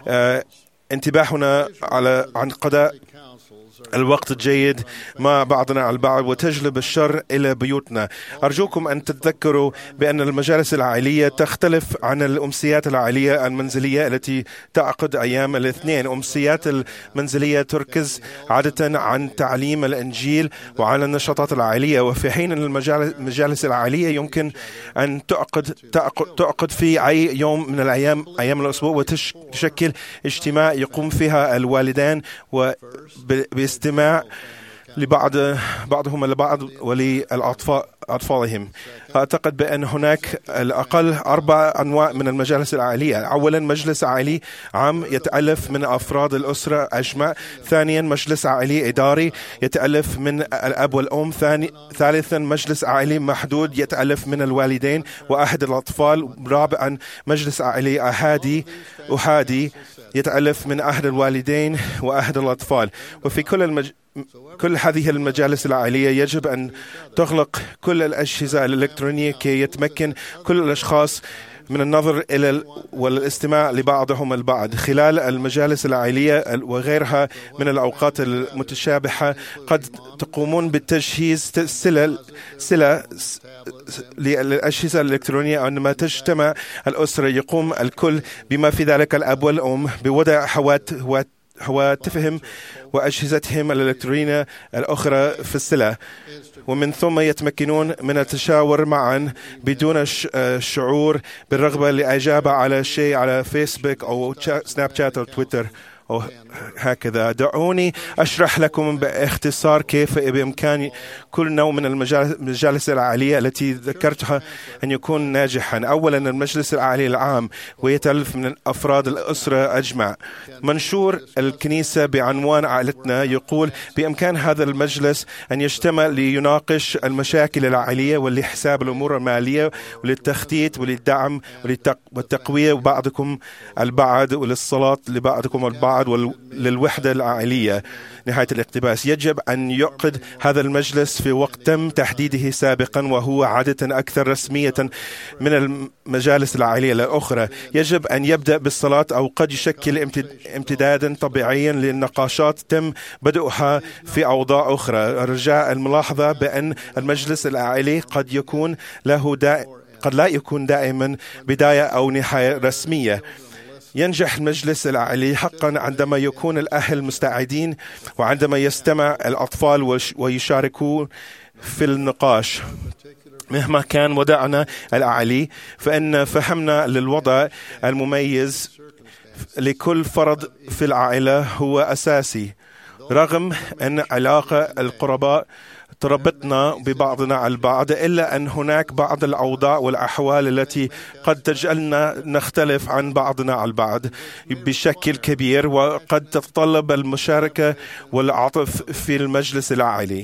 انتباهنا على عن قضاء الوقت الجيد مع بعضنا البعض وتجلب الشر إلى بيوتنا. أرجوكم أن تتذكروا بأن المجالس العائلية تختلف عن الأمسيات العائلية المنزلية التي تعقد أيام الاثنين. أمسيات المنزلية تركز عادة عن تعليم الإنجيل وعلى النشاطات العائلية، وفي حين المجالس العائلية يمكن أن تعقد تعقد في أي يوم من الأيام أيام الأسبوع وتشكل اجتماع يقوم فيها الوالدان و باستماع لبعض بعضهم لبعض ولأطفالهم. أعتقد بأن هناك الأقل أربع أنواع من المجالس العائلية. أولا مجلس عائلي عام يتألف من أفراد الأسرة أجمع. ثانيا مجلس عائلي إداري يتألف من الأب والأم. ثاني ثالثا مجلس عائلي محدود يتألف من الوالدين وأحد الأطفال. رابعا مجلس عائلي أحادي أحادي يتألف من أحد الوالدين وأحد الأطفال. وفي كل المج... كل هذه المجالس العائلية يجب أن تغلق كل الأجهزة الإلكترونية كي يتمكن كل الأشخاص من النظر إلى والاستماع لبعضهم البعض. خلال المجالس العائلية وغيرها من الأوقات المتشابهة قد تقومون بالتجهيز سلة سلة للأجهزة الإلكترونية. عندما تجتمع الأسرة يقوم الكل بما في ذلك الأب والأم بوضع هواتفهم وأجهزتهم الإلكترونية الأخرى في السلة، ومن ثم يتمكنون من التشاور معا بدون الشعور بالرغبة للإجابة على شيء على فيسبوك أو سناب شات أو تويتر أو هكذا. دعوني أشرح لكم باختصار كيف بإمكان كل نوع من المجالس العائلية التي ذكرتها أن يكون ناجحا. أولا المجلس العائلي العام ويتألف من أفراد الأسرة أجمع. منشور الكنيسة بعنوان عائلتنا يقول بإمكان هذا المجلس أن يجتمع ليناقش المشاكل العائلية ولحساب الأمور المالية وللتخطيط وللدعم والتقوية بعضكم البعض وللصلاة لبعضكم البعض وللوحدة العائلية. نهاية الاقتباس. يجب أن يعقد هذا المجلس في وقت تم تحديده سابقا وهو عادة أكثر رسمية من المجالس العائلية الأخرى. يجب أن يبدأ بالصلاة أو قد يشكل امتدادا طبيعيا للنقاشات تم بدءها في أوضاع أخرى. رجاء الملاحظة بأن المجلس العائلي قد يكون له دا... قد لا يكون دائما بداية أو نهاية رسمية. ينجح المجلس العائلي حقا عندما يكون الأهل مستعدين وعندما يستمع الأطفال ويشاركون في النقاش. مهما كان وضعنا العائلي فإن فهمنا للوضع المميز لكل فرد في العائلة هو أساسي. رغم أن علاقة القرباء تربطنا ببعضنا البعض، إلا أن هناك بعض الأوضاع والأحوال التي قد تجعلنا نختلف عن بعضنا البعض بشكل كبير، وقد تتطلب المشاركة والعطف في المجلس العائلي.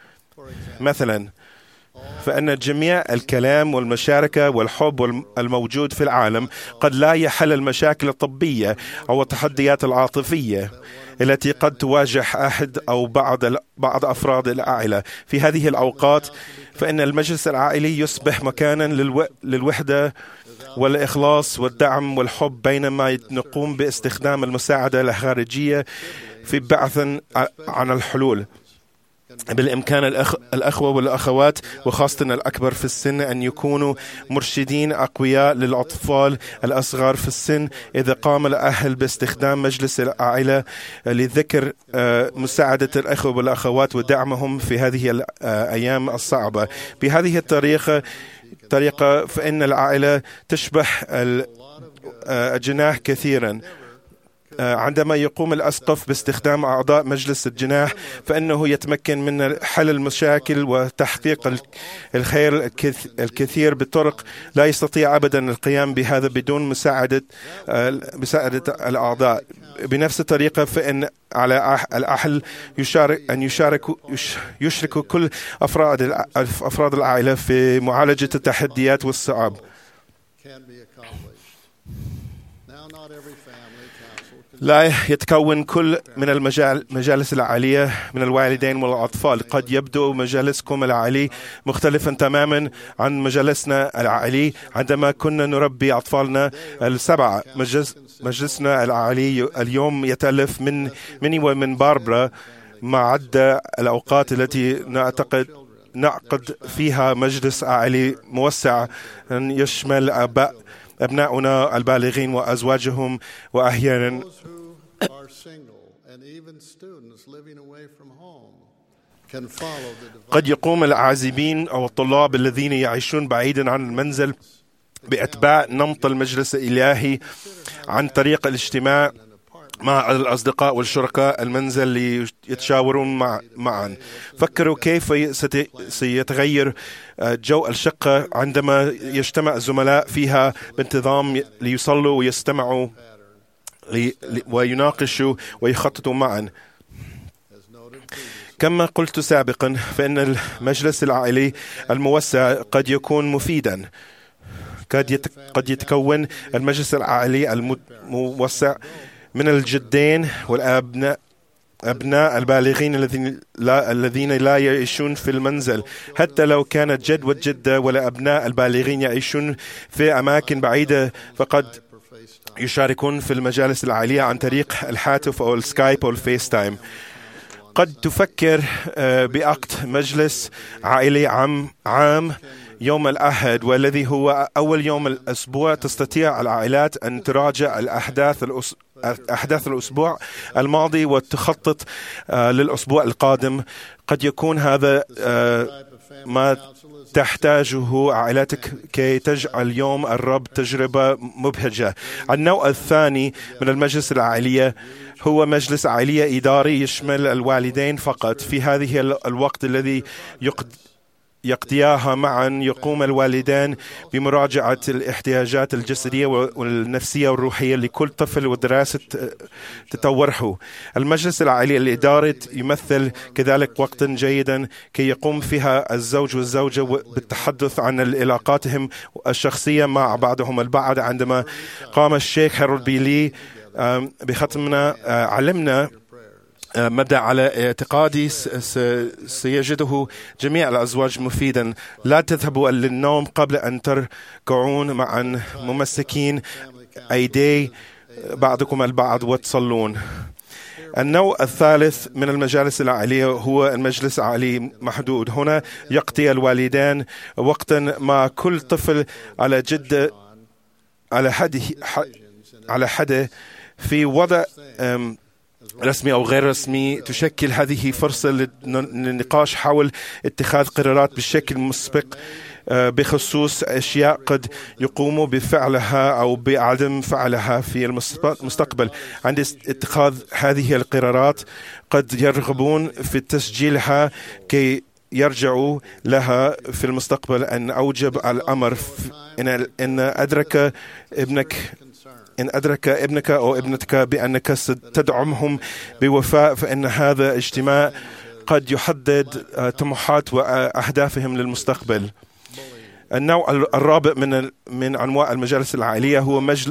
مثلا فإن جميع الكلام والمشاركة والحب الموجود في العالم قد لا يحل المشاكل الطبية أو التحديات العاطفية التي قد تواجه أحد أو بعض بعض أفراد العائلة. في هذه الأوقات فإن المجلس العائلي يصبح مكانا للو... للوحدة والإخلاص والدعم والحب، بينما نقوم باستخدام المساعدة الخارجية في بحث عن الحلول. بالإمكان الأخ... الأخوة والأخوات وخاصة الأكبر في السن أن يكونوا مرشدين أقوياء للأطفال الأصغر في السن إذا قام الأهل باستخدام مجلس العائلة لذكر مساعدة الأخوة والأخوات ودعمهم في هذه الأيام الصعبة. بهذه الطريقة طريقة فإن العائلة تشبه الجناح كثيرا. عندما يقوم الأسقف باستخدام أعضاء مجلس الجناح فإنه يتمكن من حل المشاكل وتحقيق الخير الكثير بطرق لا يستطيع أبدا القيام بهذا بدون مساعدة مساعدة الأعضاء. بنفس الطريقة فإن على الأهل يشارك أن يشاركوا يشركوا كل أفراد أفراد العائلة في معالجة التحديات والصعاب. لا يتكون كل من المجالس العائلية من الوالدين والأطفال. قد يبدو مجالسكم العائلي مختلفا تماما عن مجالسنا العائلي عندما كنا نربي أطفالنا السبعة. مجلس مجلسنا العائلي اليوم يتألف من مني ومن باربرا مع عدة الأوقات التي نعتقد نعقد فيها مجلس عائلي موسع يشمل أباء أبناؤنا البالغين وأزواجهم، وأحيانا قد يقوم العازبين أو الطلاب الذين يعيشون بعيدا عن المنزل بإتباع نمط المجلس الإلهي عن طريق الاجتماع مع الأصدقاء والشركاء المنزل ليتشاورون مع معا. فكروا كيف سيتغير جو الشقة عندما يجتمع الزملاء فيها بانتظام ليصلوا ويستمعوا ويناقشوا ويخططوا معا. كما قلت سابقا، فإن المجلس العائلي الموسع قد يكون مفيدا. قد قد يتكون المجلس العائلي الموسع من الجدين والأبناء أبناء البالغين الذين لا الذين لا يعيشون في المنزل، حتى لو كان الجد والجدة ولا أبناء البالغين يعيشون في أماكن بعيدة، فقد يشاركون في المجالس العائلية عن طريق الهاتف أو السكايب أو الفيس تايم. قد تفكر بعقد مجلس عائلي عام عام يوم الأحد، والذي هو أول يوم الأسبوع. تستطيع العائلات أن تراجع الأحداث الأس... أحداث الأسبوع الماضي وتخطط للأسبوع القادم. قد يكون هذا ما تحتاجه عائلتك كي تجعل يوم الرب تجربة مبهجة. النوع الثاني من المجلس العائلية هو مجلس عائلية إداري يشمل الوالدين فقط. في هذه الوقت الذي يقد يقضياها معا، يقوم الوالدان بمراجعة الاحتياجات الجسدية والنفسية والروحية لكل طفل ودراسة تطوره. المجلس العائلي الإداري يمثل كذلك وقتا جيدا كي يقوم فيها الزوج والزوجة بالتحدث عن علاقاتهم الشخصية مع بعضهم البعض. عندما قام الشيخ هارولد بيلي بختمنا علمنا مبدأ على اعتقادي سيجده جميع الأزواج مفيدا: لا تذهبوا للنوم قبل أن تركعون معا ممسكين أيدي بعضكم البعض وتصلون. النوع الثالث من المجالس العائلية هو المجلس العائلي محدود. هنا يقضي الوالدان وقتا مع كل طفل على جد على حده على حده في وضع رسمي أو غير رسمي. تشكل هذه فرصة للنقاش حول اتخاذ قرارات بشكل مسبق بخصوص أشياء قد يقوموا بفعلها أو بعدم فعلها في المستقبل. عند اتخاذ هذه القرارات قد يرغبون في تسجيلها كي يرجعوا لها في المستقبل. أن أوجب الأمر إن إن أدرك ابنك إن أدرك ابنك أو ابنتك بأنك ستدعمهم بوفاء، فإن هذا اجتماع قد يحدد طموحات وأهدافهم للمستقبل. النوع الرابع من من أنواع المجالس العائلية هو مجلس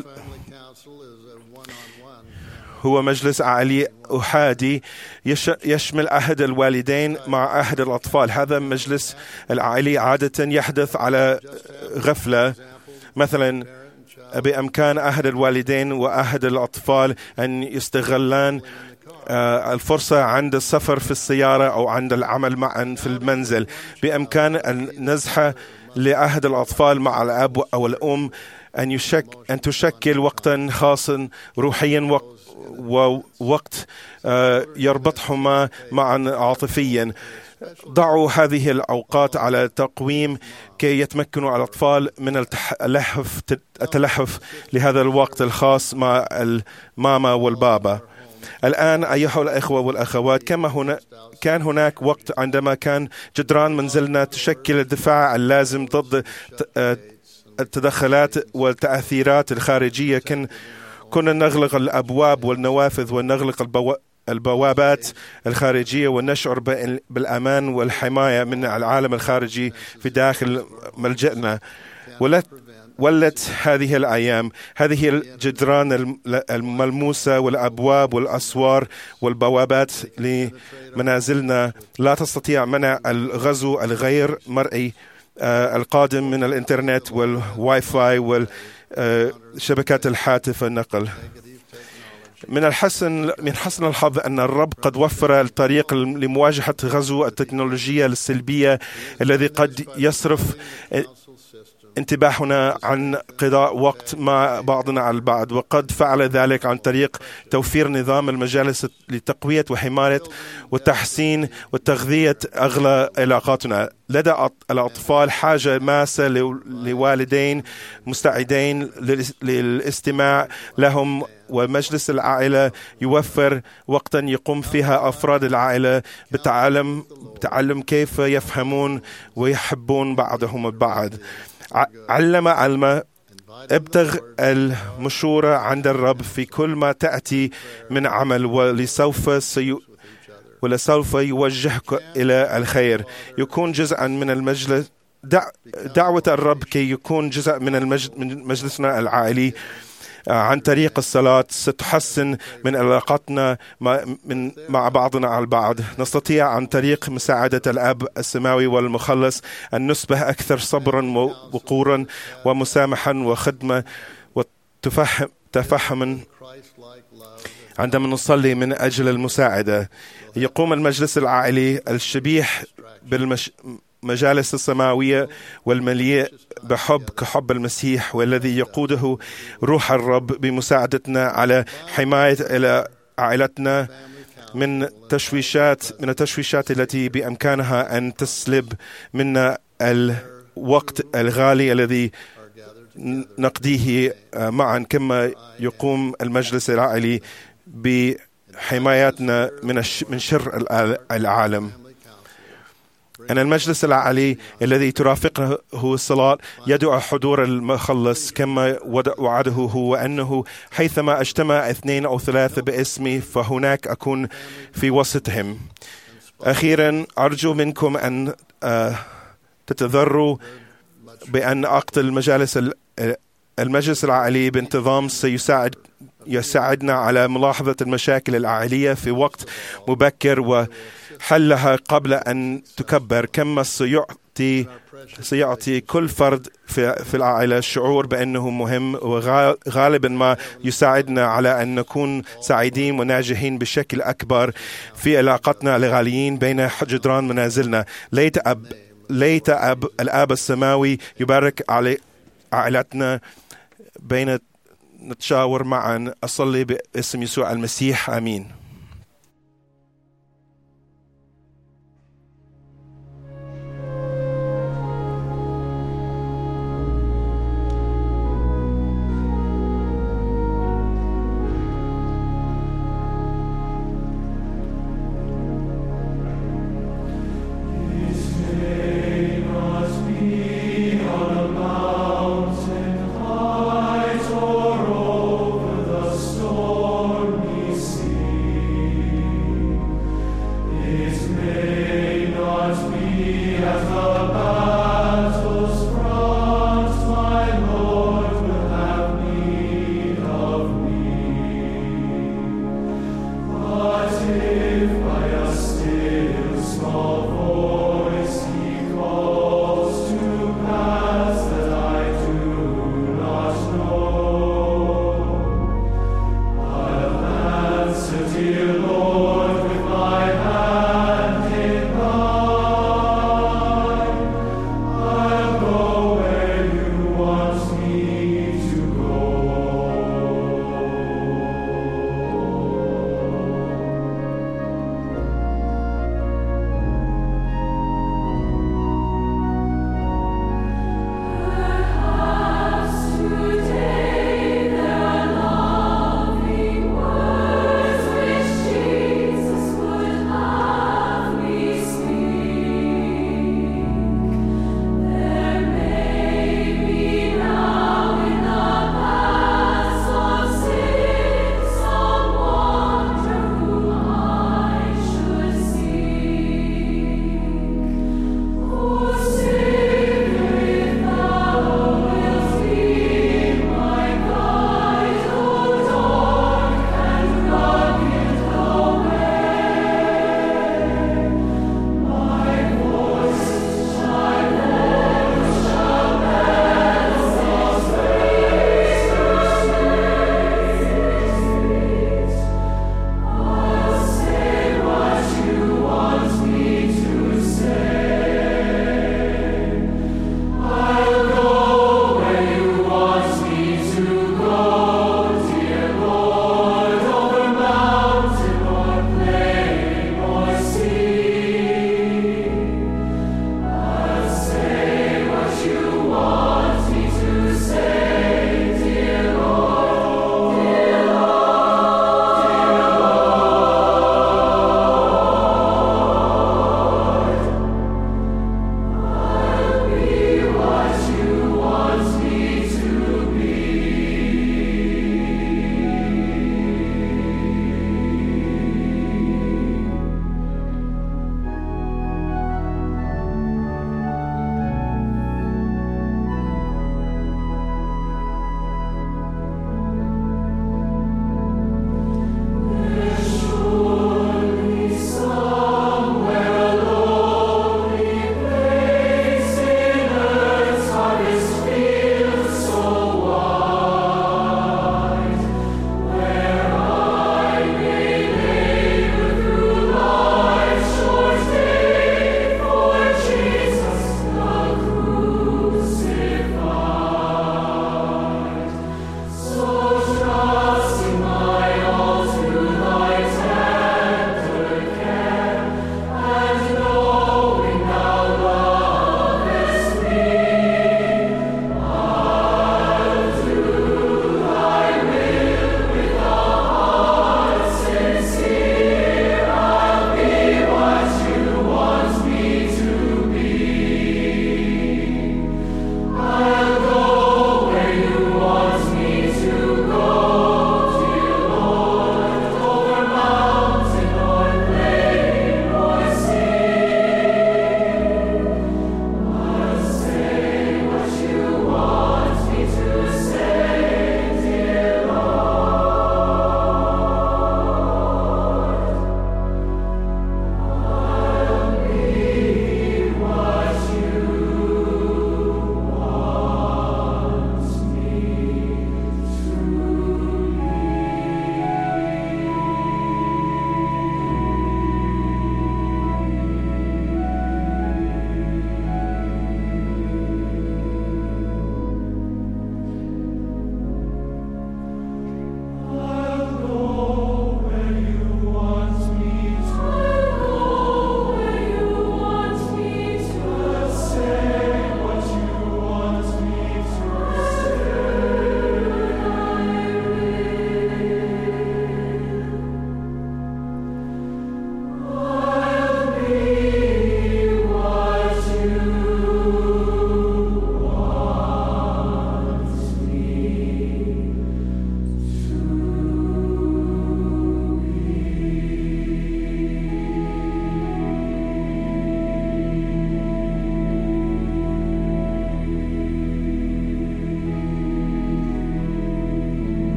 هو مجلس عائلي أحادي يشمل أحد الوالدين مع أحد الأطفال. هذا المجلس العائلي عادة يحدث على غفلة. مثلا بإمكان أحد الوالدين وأحد الأطفال أن يستغلان الفرصة عند السفر في السيارة أو عند العمل معا في المنزل. بإمكان النزحة لأحد الأطفال مع الأب أو الأم أن يشك أن تشكل وقتا خاصا روحيا ووقت يربطهما معا عاطفيا. ضعوا هذه الأوقات على تقويم كي يتمكنوا الأطفال من التلهف التلهف لهذا الوقت الخاص مع الماما والبابا. الآن أيها الأخوة والأخوات، كما هنا كان هناك وقت عندما كان جدران منزلنا تشكل الدفاع اللازم ضد التدخلات والتأثيرات الخارجية. كن كنا نغلق الأبواب والنوافذ ونغلق البوابات البوابات الخارجية ونشعر بالأمان والحماية من العالم الخارجي في داخل ملجأنا. ولت ولت هذه الأيام هذه الجدران الملموسة والأبواب والأسوار والبوابات لمنازلنا لا تستطيع منع الغزو الغير مرئي القادم من الإنترنت والواي فاي والشبكات الهاتف النقل. من الحسن من حسن الحظ أن الرب قد وفر الطريق لمواجهة غزو التكنولوجيا السلبية الذي قد يصرف انتباهنا عن قضاء وقت مع بعضنا على البعض، وقد فعل ذلك عن طريق توفير نظام المجالس لتقوية وحماية وتحسين وتغذية أغلى علاقاتنا. لدى الأطفال حاجة ماسة لوالدين مستعدين للاستماع لهم، ومجلس العائلة يوفر وقتا يقوم فيها أفراد العائلة بتعلم تعلم كيف يفهمون ويحبون بعضهم البعض. علم علم ابتغ المشورة عند الرب في كل ما تأتي من عمل، ولسوف سي ولسوف يوجهك إلى الخير. يكون جزءا من المجلس دع دعوة الرب كي يكون جزء من المجلس من مجلسنا العائلي عن طريق الصلاة ستحسن من علاقتنا مع, من مع بعضنا على البعض. نستطيع عن طريق مساعدة الأب السماوي والمخلص أن نصبح أكثر صبرا ووقورا ومسامحا وخدمة وتفهم تفهما عندما نصلي من أجل المساعدة. يقوم المجلس العائلي الشبيح بالمش مجالس السماوية والمليء بحب كحب المسيح، والذي يقوده روح الرب بمساعدتنا على حماية إلى عائلتنا من تشويشات من التشويشات التي بإمكانها أن تسلب منا الوقت الغالي الذي نقضيه معا. كما يقوم المجلس العائلي بحمايتنا من من شر العالم. أن المجلس العائلي الذي ترافقه الصلاة يدعو حضور المخلص كما وعده هو، أنه حيثما اجتمع اثنين أو ثلاثة باسمي فهناك أكون في وسطهم. أخيرا أرجو منكم أن تتذروا بأن عقد المجالس المجلس العائلي بانتظام سيساعد يساعدنا على ملاحظة المشاكل العائلية في وقت مبكر وحلها قبل أن تكبر، كما سيعطي سيعطي كل فرد في, في العائلة شعور بأنه مهم، وغالبا ما يساعدنا على أن نكون سعيدين وناجحين بشكل أكبر في علاقتنا الغاليين بين جدران منازلنا. ليت أب ليت أب الآب السماوي يبارك على عائلتنا بين نتشاور معا. أصلي باسم يسوع المسيح، آمين. Stormy sea.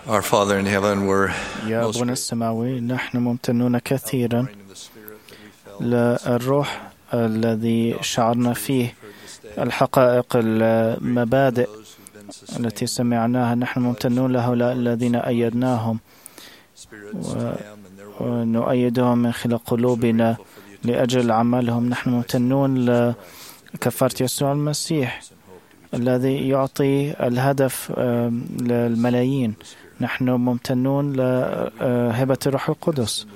Our Father in heaven, we're يا أبونا السماوي، نحن ممتنون كثيرا للروح الذي شعرنا فيه، الحقائق المبادئ التي سمعناها. نحن ممتنون لهؤلاء الذين أيدناهم ونؤيدهم من خلال قلوبنا لأجل عملهم. نحن ممتنون لكفارة يسوع المسيح الذي يعطي الهدف للملايين. نحن ممتنون لهبة الروح القدس.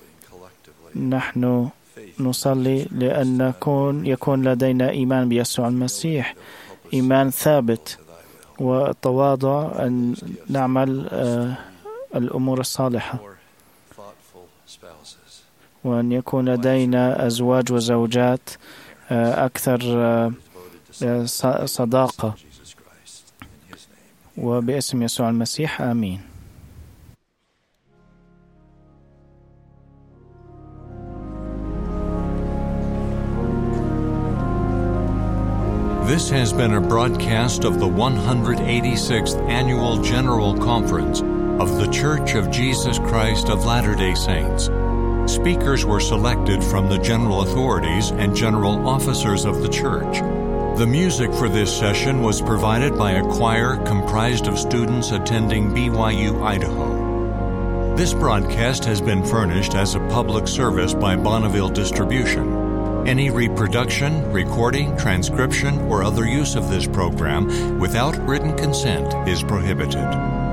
نحن نصلي لأن نكون يكون لدينا إيمان بيسوع المسيح، إيمان ثابت وتواضع، أن نعمل الأمور الصالحة، وأن يكون لدينا أزواج وزوجات أكثر صداقة، وباسم يسوع المسيح آمين. This has been a broadcast of the one hundred eighty-sixth Annual General Conference of The Church of Jesus Christ of Latter-day Saints. Speakers were selected from the general authorities and general officers of the church. The music for this session was provided by a choir comprised of students attending B Y U Idaho. This broadcast has been furnished as a public service by Bonneville Distribution. Any reproduction, recording, transcription, or other use of this program without written consent is prohibited.